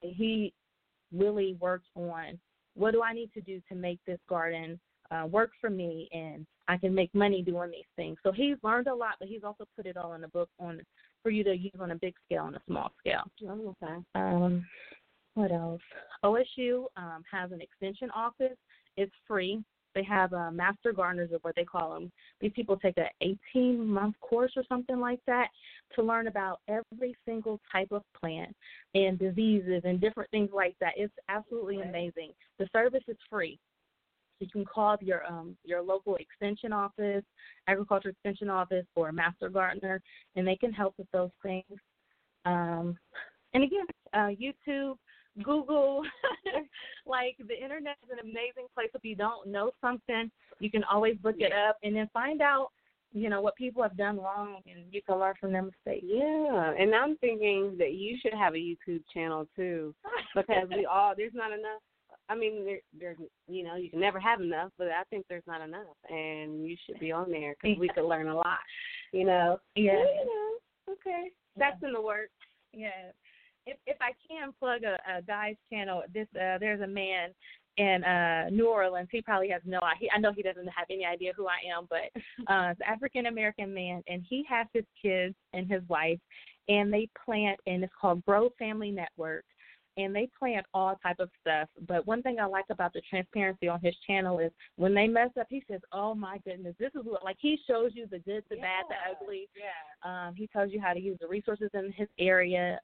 really works on what do I need to do to make this garden work for me, and I can make money doing these things. So he's learned a lot, but he's also put it all in a book for you to use on a big scale and a small scale. Okay. What else? OSU has an extension office. It's free. They have master gardeners, is what they call them. These people take an 18-month course or something like that to learn about every single type of plant and diseases and different things like that. It's absolutely amazing. The service is free. You can call up your local extension office, agriculture extension office, or a master gardener, and they can help with those things. And again, YouTube, Google, like the internet is an amazing place. If you don't know something, you can always look it up and then find out, you know, what people have done wrong, and you can learn from their mistakes. Yeah, and I'm thinking that you should have a YouTube channel too, because there's not enough. I mean, there's, you know, you can never have enough, but I think there's not enough, and you should be on there because we could learn a lot, you know. Yeah. You know, okay. That's in the works. Yeah. If I can plug a guy's channel, there's a man in New Orleans. He probably has no idea. I know he doesn't have any idea who I am, but it's an African-American man, and he has his kids and his wife, and they plant, and it's called Grow Family Network. And they plant all type of stuff. But one thing I like about the transparency on his channel is when they mess up, he says, oh, my goodness, this is what, like, he shows you the good, the bad, the ugly. Yeah. He tells you how to use the resources in his area.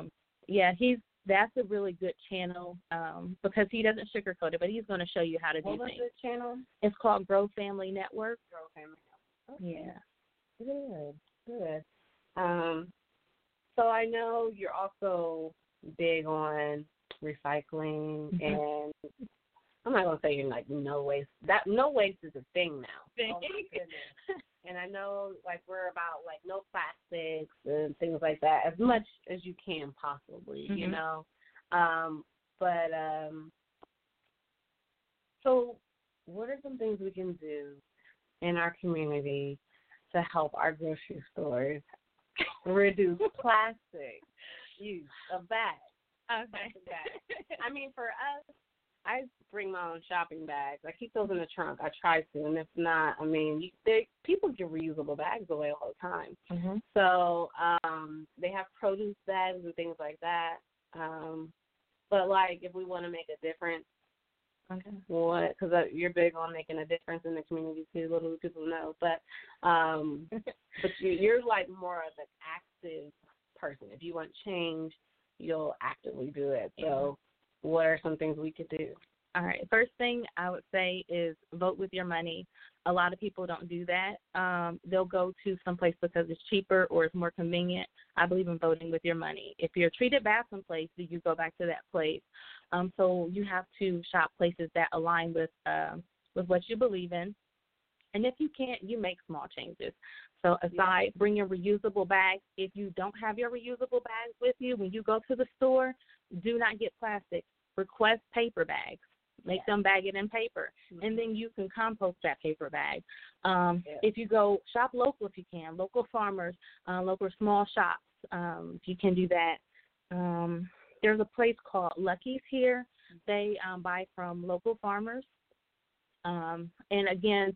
That's a really good channel because he doesn't sugarcoat it, but he's going to show you how to do things. What was the channel? It's called Grow Family Network. Grow Family Network. Okay. Yeah. Good. So I know you're also big on recycling, and I'm not gonna say you're like no waste. That no waste is a thing now. Oh my goodness. And I know like we're about like no plastics and things like that as much as you can possibly, you know. So what are some things we can do in our community to help our grocery stores reduce plastic use of bags? Okay. I mean, for us, I bring my own shopping bags. I keep those in the trunk. I try to, and if not, I mean, people give reusable bags away all the time. So they have produce bags and things like that. But like, if we want to make a difference, because you're big on making a difference in the community too. Little people know, but you're like more of an active person. If you want change, you'll actively do it. So what are some things we could do? All right. First thing I would say is vote with your money. A lot of people don't do that. They'll go to some place because it's cheaper or it's more convenient. I believe in voting with your money. If you're treated bad someplace, do you go back to that place? So you have to shop places that align with what you believe in. And if you can't, you make small changes. So aside, bring your reusable bags. If you don't have your reusable bags with you, when you go to the store, do not get plastic. Request paper bags. Make them bag it in paper. And then you can compost that paper bag. If you go shop local, if you can, local farmers, local small shops, you can do that. There's a place called Lucky's here. They buy from local farmers. And again,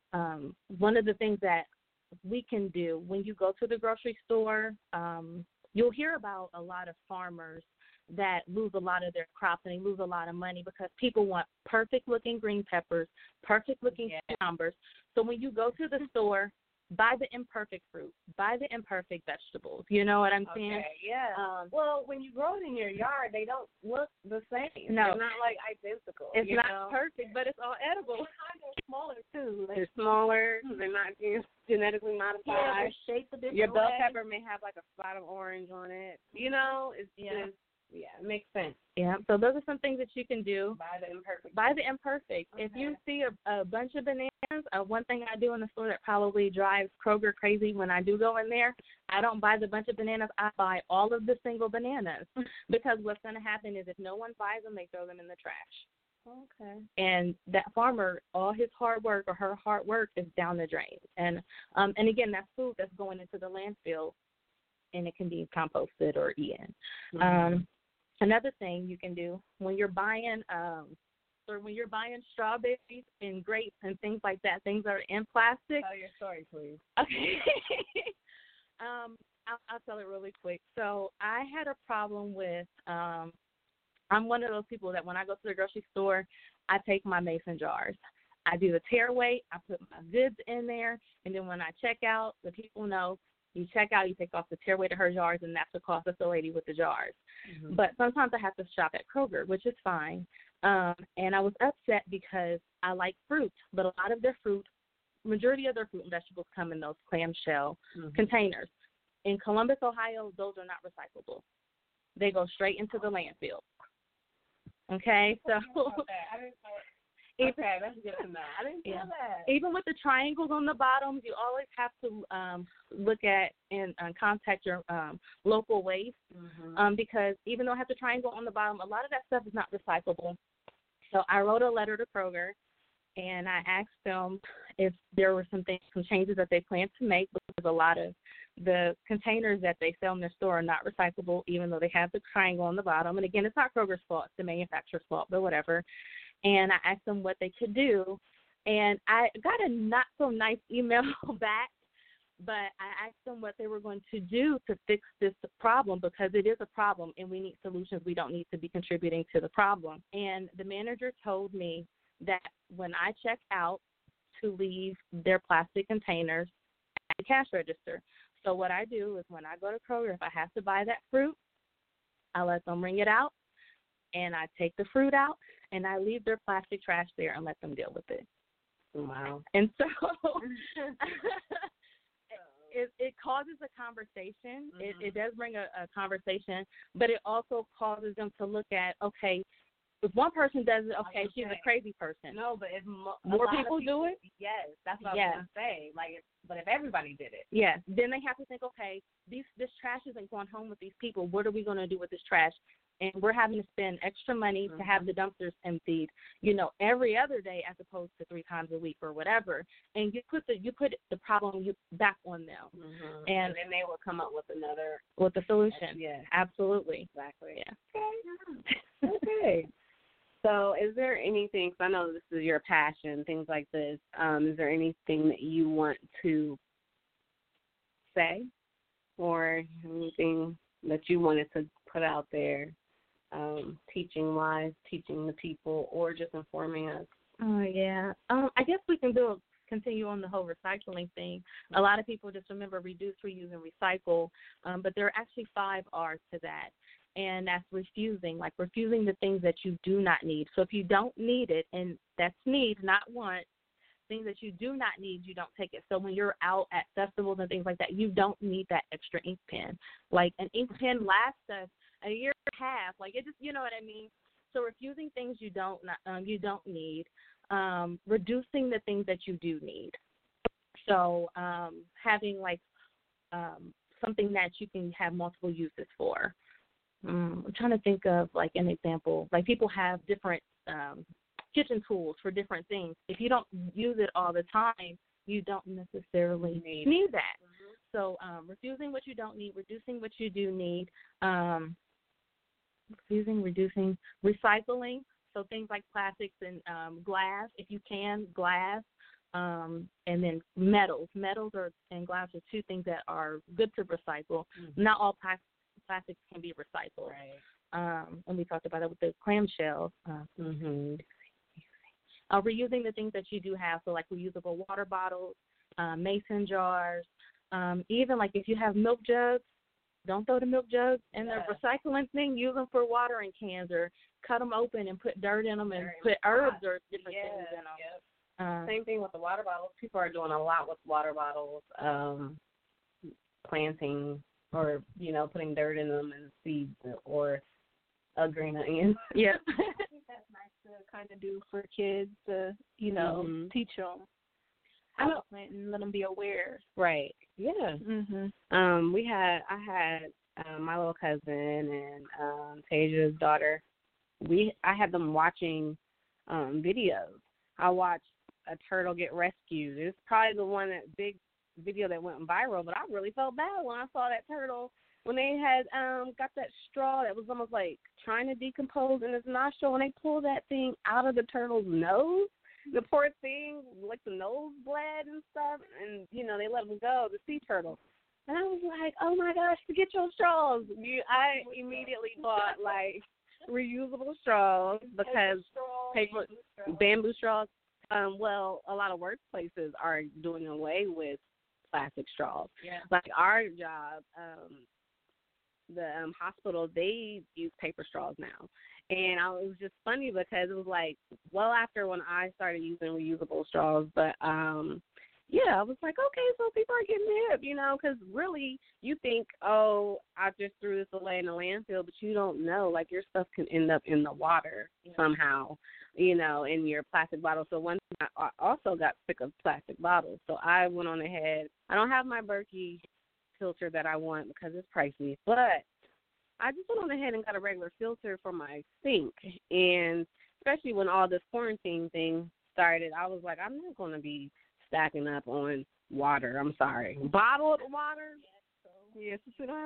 one of the things that we can do when you go to the grocery store, you'll hear about a lot of farmers that lose a lot of their crops and they lose a lot of money because people want perfect-looking green peppers, perfect-looking cucumbers. So when you go to the store, buy the imperfect fruit, buy the imperfect vegetables. You know what I'm saying? Okay, yeah. Well, when you grow it in your yard, they don't look the same. No. They're not like identical. It's not perfect, but it's all edible. They're smaller too. They're smaller. They're not genetically modified. Yeah, they're shaped a different Your bell way. pepper may have like a spot of orange on it. You know, it's just, it makes sense. Yeah, so those are some things that you can do. Buy the imperfect. Buy the imperfect. Okay. If you see a bunch of bananas, one thing I do in the store that probably drives Kroger crazy when I do go in there, I don't buy the bunch of bananas. I buy all of the single bananas because what's going to happen is if no one buys them, they throw them in the trash. Okay. And that farmer, all his hard work or her hard work is down the drain. And again, that's food that's going into the landfill, and it can be composted or eaten. Mm-hmm. Another thing you can do when you're buying strawberries and grapes and things like that, things that are in plastic. Tell your story, please. Okay. I'll tell it really quick. So I had a problem with I'm one of those people that when I go to the grocery store, I take my mason jars. I do the tear weight. I put my goods in there, and then when I check out, the people know you check out, you take off the tear weight of her jars, and that's the cost of the lady with the jars. Mm-hmm. But sometimes I have to shop at Kroger, which is fine. And I was upset because I like fruit, but a lot of their fruit, majority of their fruit and vegetables come in those clamshell containers. In Columbus, Ohio, those are not recyclable. They go straight into the landfill. Okay, so okay, that's good to know. I didn't know that. Even with the triangles on the bottoms, you always have to look at and contact your local waste because even though I have the triangle on the bottom, a lot of that stuff is not recyclable. So I wrote a letter to Kroger, and I asked them if there were some changes that they plan to make because a lot of the containers that they sell in their store are not recyclable, even though they have the triangle on the bottom. And again, it's not Kroger's fault; it's the manufacturer's fault, but whatever. And I asked them what they could do, and I got a not so nice email back. But I asked them what they were going to do to fix this problem because it is a problem, and we need solutions. We don't need to be contributing to the problem. And the manager told me that when I check out, to leave their plastic containers at the cash register. So what I do is when I go to Kroger, if I have to buy that fruit, I let them bring it out, and I take the fruit out, and I leave their plastic trash there and let them deal with it. Wow. And so it causes a conversation. It does bring a conversation, but it also causes them to look at, okay, if one person does it, okay, she's a crazy person. No, but if more people do it, yes, that's what I was going to say. But if everybody did it, yes, then they have to think, okay, this trash isn't going home with these people. What are we going to do with this trash? And we're having to spend extra money to have the dumpsters emptied, every other day as opposed to 3 times a week or whatever. And you put the problem back on them, and then they will come up with a solution. Yeah, absolutely, exactly. Yeah. Okay. So, is there anything? Because I know this is your passion, things like this. Is there anything that you want to say, or anything that you wanted to put out there? Teaching-wise, teaching the people, or just informing us? Oh, yeah. I guess we can continue on the whole recycling thing. A lot of people just remember reduce, reuse, and recycle, but there are actually 5 R's to that, and that's refusing the things that you do not need. So if you don't need it, and that's need, not want, things that you do not need, you don't take it. So when you're out at festivals and things like that, you don't need that extra ink pen. Like an ink pen lasts us a year and a half. Like it just, you know what I mean? So refusing things you don't need, reducing the things that you do need. So having something that you can have multiple uses for. I'm trying to think of an example. People have different kitchen tools for different things. If you don't use it all the time, you don't necessarily need that. So refusing what you don't need, reducing what you do need, reducing, recycling. So things like plastics and glass, if you can, glass, and then metals. Metals and glass are 2 things that are good to recycle. Not all plastics can be recycled. Right. And we talked about it with the clamshell. Mhm. Reusing the things that you do have, so like reusable water bottles, mason jars, even like if you have milk jugs, don't throw the milk jugs in the recycling thing. Use them for watering cans, or cut them open and put dirt in them and put herbs or different things in them. Yep. Same thing with the water bottles. People are doing a lot with water bottles, planting or, putting dirt in them and seeds or a green onion. Yeah. I think that's nice to kind of do for kids to, teach them how to plant and let them be aware. Right. Yeah. Mhm. I had my little cousin and Tasia's daughter. I had them watching videos. I watched a turtle get rescued. It's probably the big video that went viral, but I really felt bad when I saw that turtle when they had got that straw that was almost like trying to decompose in its nostril. When they pulled that thing out of the turtle's nose, the poor thing, like the nose bled and stuff, and they let him go, the sea turtle. And I was like, oh my gosh, forget your straws. I immediately bought like reusable straws because bamboo straws. Well, a lot of workplaces are doing away with plastic straws. Yeah. Like our job, the hospital, they use paper straws now. And it was just funny because it was like well after when I started using reusable straws. But, I was like, okay, so people are getting hip, because really you think, oh, I just threw this away in the landfill, but you don't know. Like your stuff can end up in the water somehow, in your plastic bottle. So one thing, I also got sick of plastic bottles. So I went on ahead. I don't have my Berkey filter that I want because it's pricey, but I just went on ahead and got a regular filter for my sink. And especially when all this quarantine thing started, I was like, I'm not going to be stacking up on water. I'm sorry. Bottled water? Yes,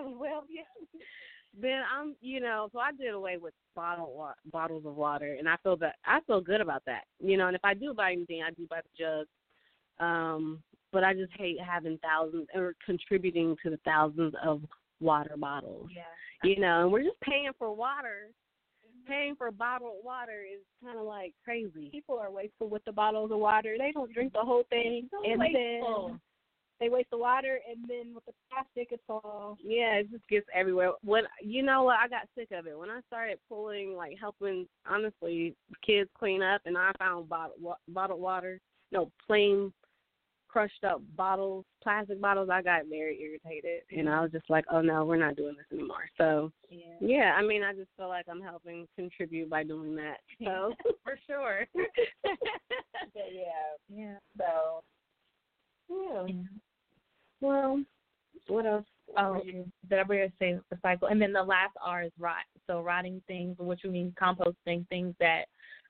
Then so I did away with bottles of water, and I feel good about that. And if I do buy anything, I do buy the jugs. But I just hate having thousands or contributing to the thousands of water bottles. Yeah. And we're just paying for water. Paying for bottled water is kind of like crazy. People are wasteful with the bottles of water. They don't drink the whole thing, and then they waste the water, and then with the plastic, it's all. Yeah, it just gets everywhere. What I got sick of it when I started helping honestly kids clean up, and I found bottled water, plain crushed up bottles, plastic bottles. I got very irritated, and I was just like, oh no, we're not doing this anymore. So I just feel like I'm helping contribute by doing that. So for sure. Yeah. So yeah. Well, what else? Oh, that we're going to say recycle. And then the last R is rot. So rotting things, which means composting, things that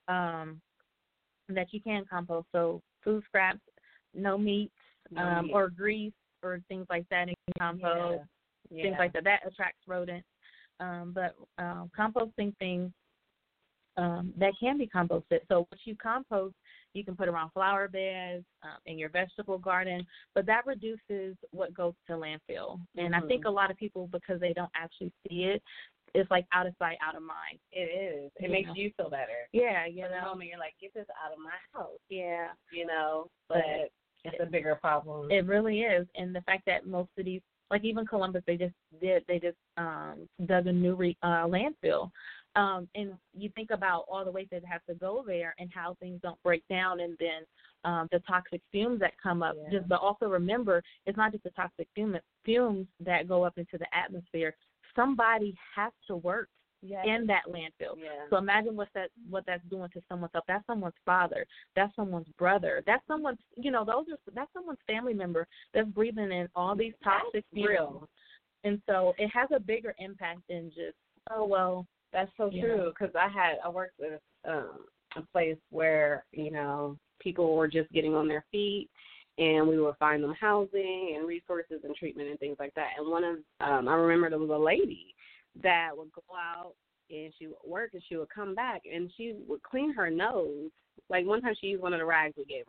that you can compost. So food scraps, no meat, or grease or things like that in compost, things like that. That attracts rodents. But composting things that can be composted. So what you compost, you can put around flower beds, in your vegetable garden, but that reduces what goes to landfill. And I think a lot of people, because they don't actually see it, it's like out of sight, out of mind. It is. It makes you feel better. Yeah, For the moment, you're like, get this out of my house. Yeah. But it's a bigger problem. It really is. And the fact that most of these, like even Columbus, they just dug a new landfill. And you think about all the waste that have to go there and how things don't break down, and then the toxic fumes that come up. But also remember, it's not just the toxic fumes that go up into the atmosphere. Somebody has to work in that landfill. Yeah. So imagine what that's doing to someone else. That's someone's father. That's someone's brother. That's someone's that's someone's family member that's breathing in all these toxic fumes. And so it has a bigger impact than just That's so true, because I worked at a place where, people were just getting on their feet, and we would find them housing and resources and treatment and things like that. And I remember there was a lady that would go out and she would work and she would come back and she would clean her nose. Like one time she used one of the rags we gave her.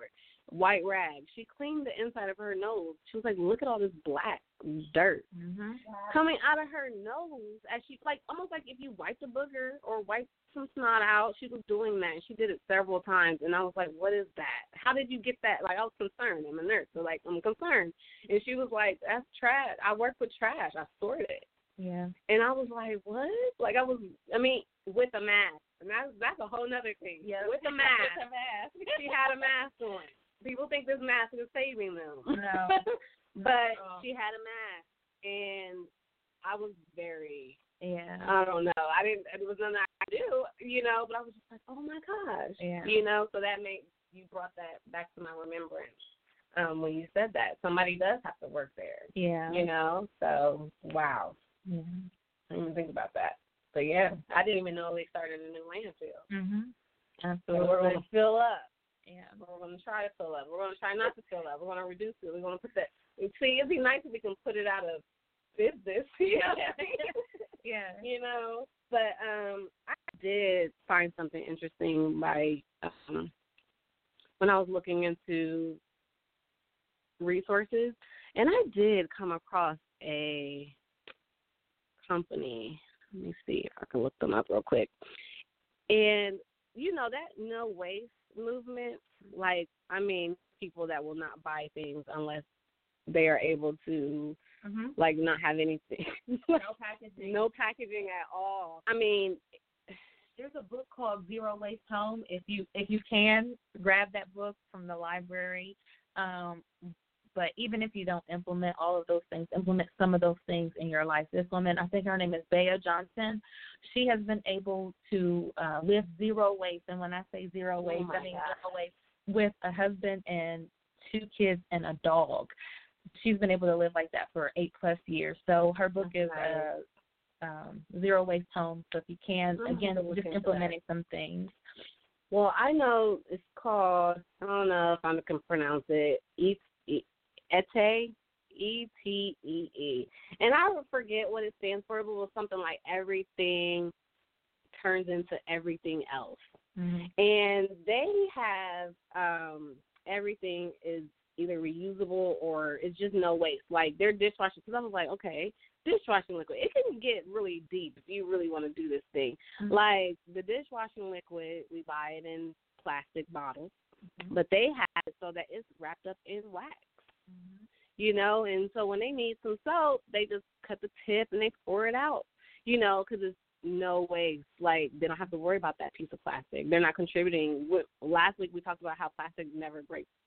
white rag. She cleaned the inside of her nose. She was like, look at all this black dirt coming out of her nose as she, like, almost like if you wiped a booger or wiped some snot out. She was doing that, and she did it several times. And I was like, what is that? How did you get that? Like, I was concerned. I'm a nurse, so, like, I'm concerned. And she was like, that's trash. I work with trash. I stored it. Yeah. And I was like, what? Like, with a mask. And that's a whole nother thing. Yeah. With a mask. With a mask. She had a mask on. People think this mask is saving them. No. But she had a mask. And I was very, yeah. I don't know. It was nothing I could do, you know, but I was just like, oh my gosh. Yeah. You know, so you brought that back to my remembrance. When you said that. Somebody does have to work there. Yeah. You know? So, wow. Yeah. I didn't even think about that. So, yeah, I didn't even know they started a new landfill. Absolutely. So we're going to fill up. Yeah. We're going to try to fill up. We're going to try not to fill up. We're going to reduce it. We're going to put that. See, it'd be nice if we can put it out of business. Yeah. Yeah. You know? But I did find something interesting by when I was looking into resources, and I did come across a company. Let me see if I can look them up real quick. And, you know, that no waste movement, like, I mean, people that will not buy things unless they are able to, like, not have anything. No packaging. No packaging at all. I mean, there's a book called Zero Waste Home. If you can, grab that book from the library. But even if you don't implement all of those things, implement some of those things in your life. This woman, I think her name is Bea Johnson, she has been able to live zero waste. And when I say zero waste, I mean zero waste with a husband and 2 kids and a dog. She's been able to live like that for 8+ years. So her book is Zero Waste Home. So if you can, again, just implementing some things. Well, I know it's called, I don't know if I can pronounce it, ETEE, ETEE. And I would forget what it stands for, but it was something like everything turns into everything else. And they have everything is either reusable or it's just no waste. Like their dishwasher, because I was like, okay, dishwashing liquid, it can get really deep if you really want to do this thing. Like the dishwashing liquid, we buy it in plastic bottles, but they have it so that it's wrapped up in wax. You know, and so when they need some soap, they just cut the tip and they pour it out, you know, because it's no waste. Like, they don't have to worry about that piece of plastic. They're not contributing. Last week we talked about how plastic never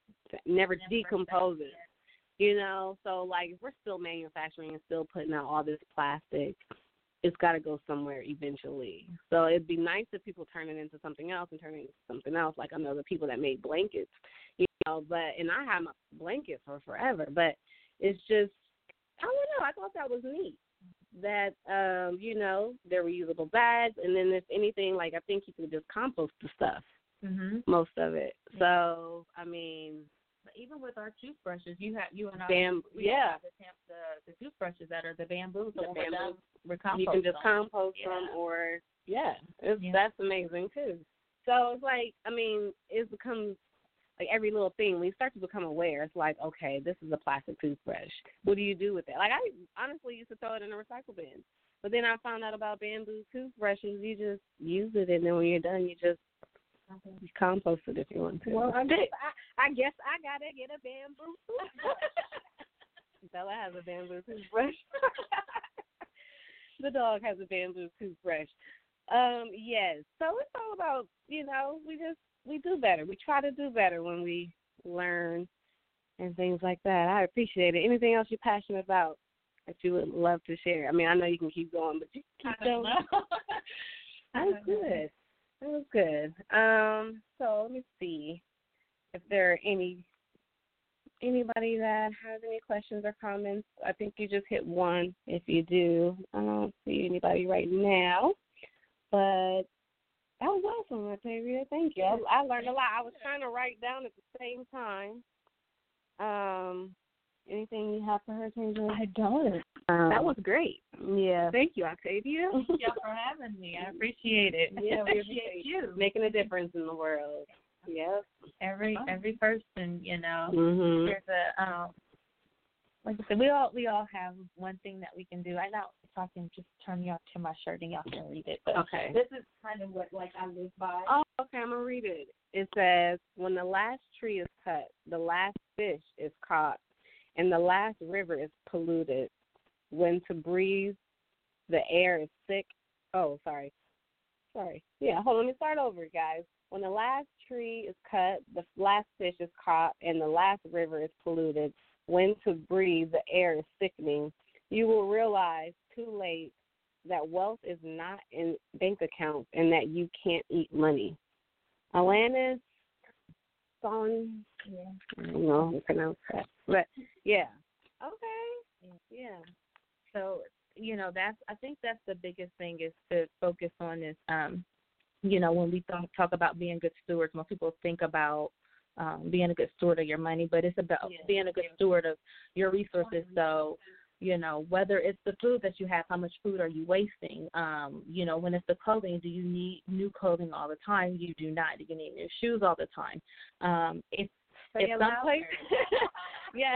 decomposes, you know. So, like, if we're still manufacturing and still putting out all this plastic, it's got to go somewhere eventually. So it'd be nice if people turn it into something else and turn it into something else. Like I know the people that made blankets, you know, and I had my blanket for forever, but it's just, I don't know, I thought that was neat that, you know, they're reusable bags, and then if anything, like I think you can just compost the stuff, most of it. So, I mean, even with our toothbrushes, you and I, have the toothbrushes that are the bamboo. So the bamboo. You can just compost them, or that's amazing too. So it's like, I mean, it becomes like every little thing. When you start to become aware, it's like, okay, this is a plastic toothbrush. What do you do with it? Like I honestly used to throw it in a recycle bin, but then I found out about bamboo toothbrushes. You just use it, and then when you're done, you just compost it if you want to. Well, I guess I gotta get a bamboo toothbrush. Bella has a bamboo toothbrush. The dog has a bamboo toothbrush. Yes. So it's all about, you know, we do better. We try to do better when we learn and things like that. I appreciate it. Anything else you're passionate about that you would love to share? I mean, I know you can keep going, but you keep going. That was good. That was good. So let me see if there are anybody that has any questions or comments. I think you just hit one if you do. I don't see anybody right now, but that was awesome, Octavia. Thank you. I learned a lot. I was trying to write down at the same time. Anything you have for her, Tasia? I don't. That was great. Yeah. Thank you, Octavia. Thank you for having me. I appreciate it. Yeah, we appreciate you making a difference in the world. Yep. Every person, you know, Mhm. there's a like I said, we all have one thing that we can do. I know if I can just turn y'all to my shirt and y'all can read it. But Okay. this is kind of what like I live by. Oh, okay, I'm gonna read it. It says, when the last tree is cut, the last fish is caught, and the last river is polluted. When to breathe, the air is sick. Oh, sorry. Yeah, hold on. Let me start over, guys. When the last tree is cut, the last fish is caught, and the last river is polluted. When to breathe, the air is sickening. You will realize too late that wealth is not in bank accounts and that you can't eat money. Alanis Son, I don't know how to pronounce that, but yeah. Okay. Yeah. So, you know, I think that's the biggest thing is to focus on is, you know, when we talk about being good stewards, most people think about being a good steward of your money, but it's about being a good steward of your resources. So, you know, whether it's the food that you have, how much food are you wasting? You know, when it's the clothing, do you need new clothing all the time? You do not. Do you need new shoes all the time? It's someplace. Yeah.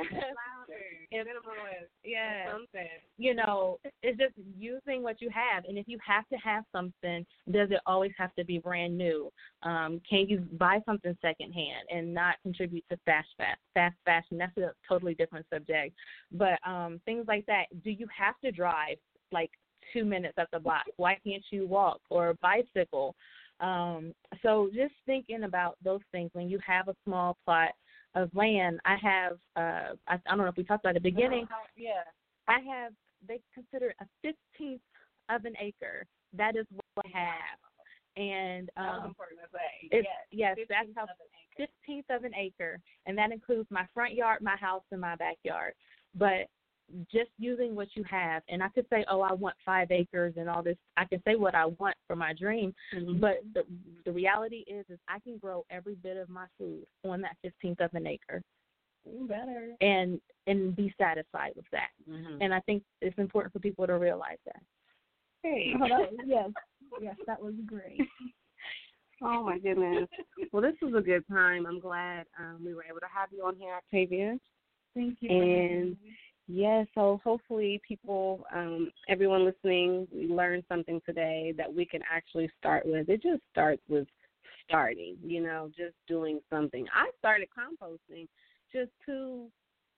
Yeah. You know, it's just using what you have. And if you have to have something, does it always have to be brand new? Can you buy something secondhand and not contribute to fast fashion? That's a totally different subject. But things like that, do you have to drive like 2 minutes at the block? Why can't you walk or bicycle? So just thinking about those things when you have a small plot of land. I have, I don't know if we talked about it at the beginning. Yeah. I have, they consider a 15th of an acre. That is what I have. And that was important to say. Yes, that's how 15th of an acre. And that includes my front yard, my house, and my backyard. But just using what you have, and I could say, oh, I want 5 acres and all this. I can say what I want for my dream, but the reality is I can grow every bit of my food on that 15th of an acre. Better. And be satisfied with that. And I think it's important for people to realize that. Hey. Yes, that was great. Oh my goodness. Well, this was a good time. I'm glad we were able to have you on here, Octavia. Thank you. And yeah, so hopefully people, everyone listening, we learned something today that we can actually start with. It just starts with starting, you know, just doing something. I started composting just 2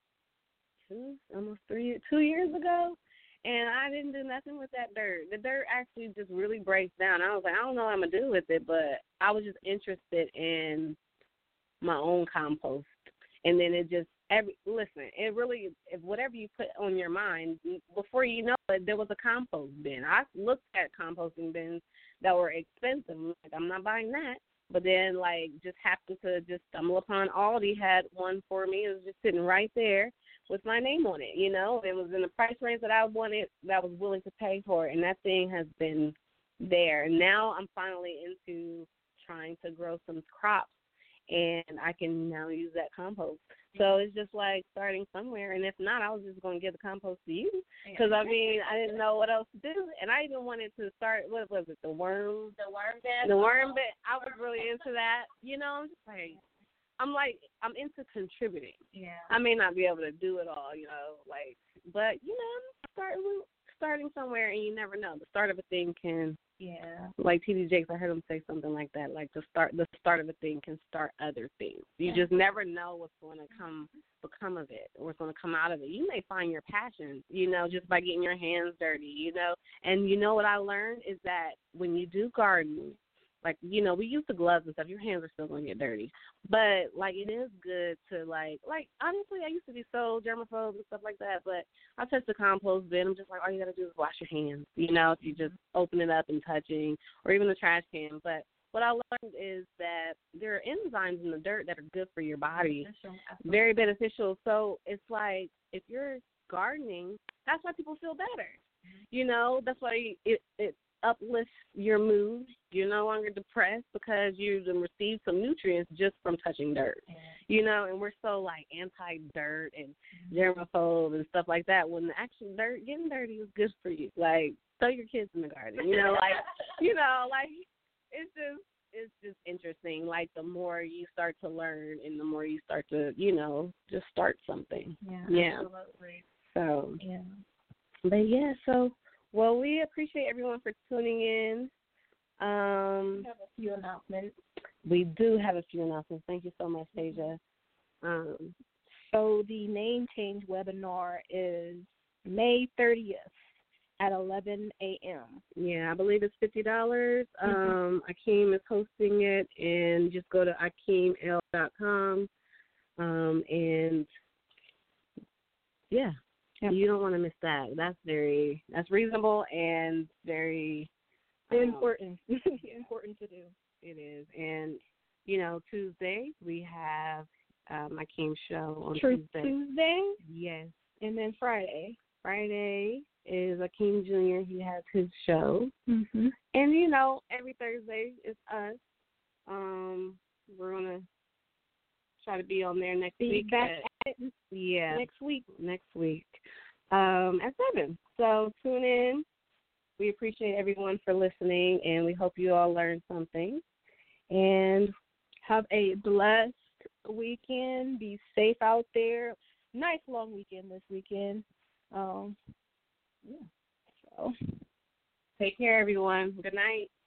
years ago, and I didn't do nothing with that dirt. The dirt actually just really breaks down. I was like, I don't know what I'm going to do with it, but I was just interested in my own compost. And then it just, it really, if whatever you put on your mind, before you know it, there was a compost bin. I looked at composting bins that were expensive. Like, I'm not buying that. But then, like, just happened to just stumble upon Aldi had one for me. It was just sitting right there with my name on it, you know. It was in the price range that I wanted, that I was willing to pay for it, and that thing has been there. And now I'm finally into trying to grow some crops, and I can now use that compost. So it's just like starting somewhere, and if not, I was just going to give the compost to you because, I mean, I didn't know what else to do, and I even wanted to start, what was it, the worm bin. The worm bin. I was really into that. You know, I'm just like, I'm into contributing. Yeah. I may not be able to do it all, you know, like, but, you know, I'm starting somewhere, and you never know. The start of a thing can, like T.D. Jakes, I heard him say something like that, like the start of a thing can start other things. You just never know what's going to become of it or what's going to come out of it. You may find your passion, you know, just by getting your hands dirty, you know. And you know what I learned is that when you do garden, like, you know, we use the gloves and stuff. Your hands are still going to get dirty. But, like, it is good to, like, honestly, I used to be so germaphobe and stuff like that. But I touch the compost bin. I'm just like, all you got to do is wash your hands, you know, if you just open it up and touching, or even the trash can. But what I learned is that there are enzymes in the dirt that are good for your body, very beneficial. So it's like if you're gardening, that's why people feel better. You know, that's why it uplifts your mood. You're no longer depressed because you received some nutrients just from touching dirt. You know, and we're so like anti-dirt and germaphobe and stuff like that, when the actual dirt, getting dirty is good for you. Like, throw your kids in the garden, you know, like, you know, like, it's just, it's just interesting. Like the more you start to learn, and the more you start to, just start something. Yeah. Absolutely. So. Yeah. But yeah. So, well, we appreciate everyone for tuning in. We have a few announcements. We do have a few announcements. Thank you so much, Tasia. So the name change webinar is May 30th at 11 a.m. Yeah, I believe it's $50. Akeem is hosting it, and just go to akeeml.com. And yeah, you don't want to miss that. That's reasonable and very important. Important to do. It is. And Tuesday we have Akeem's show on Tuesday. Yes. And then Friday. Friday is Akeem Jr. He has his show. Mm-hmm. And, every Thursday is us. We're going to try to be on there next week. Back at it. Yeah. Next week. At 7. So tune in. We appreciate everyone for listening, and we hope you all learned something. And have a blessed weekend. Be safe out there. Nice long weekend this weekend. So take care, everyone. Good night.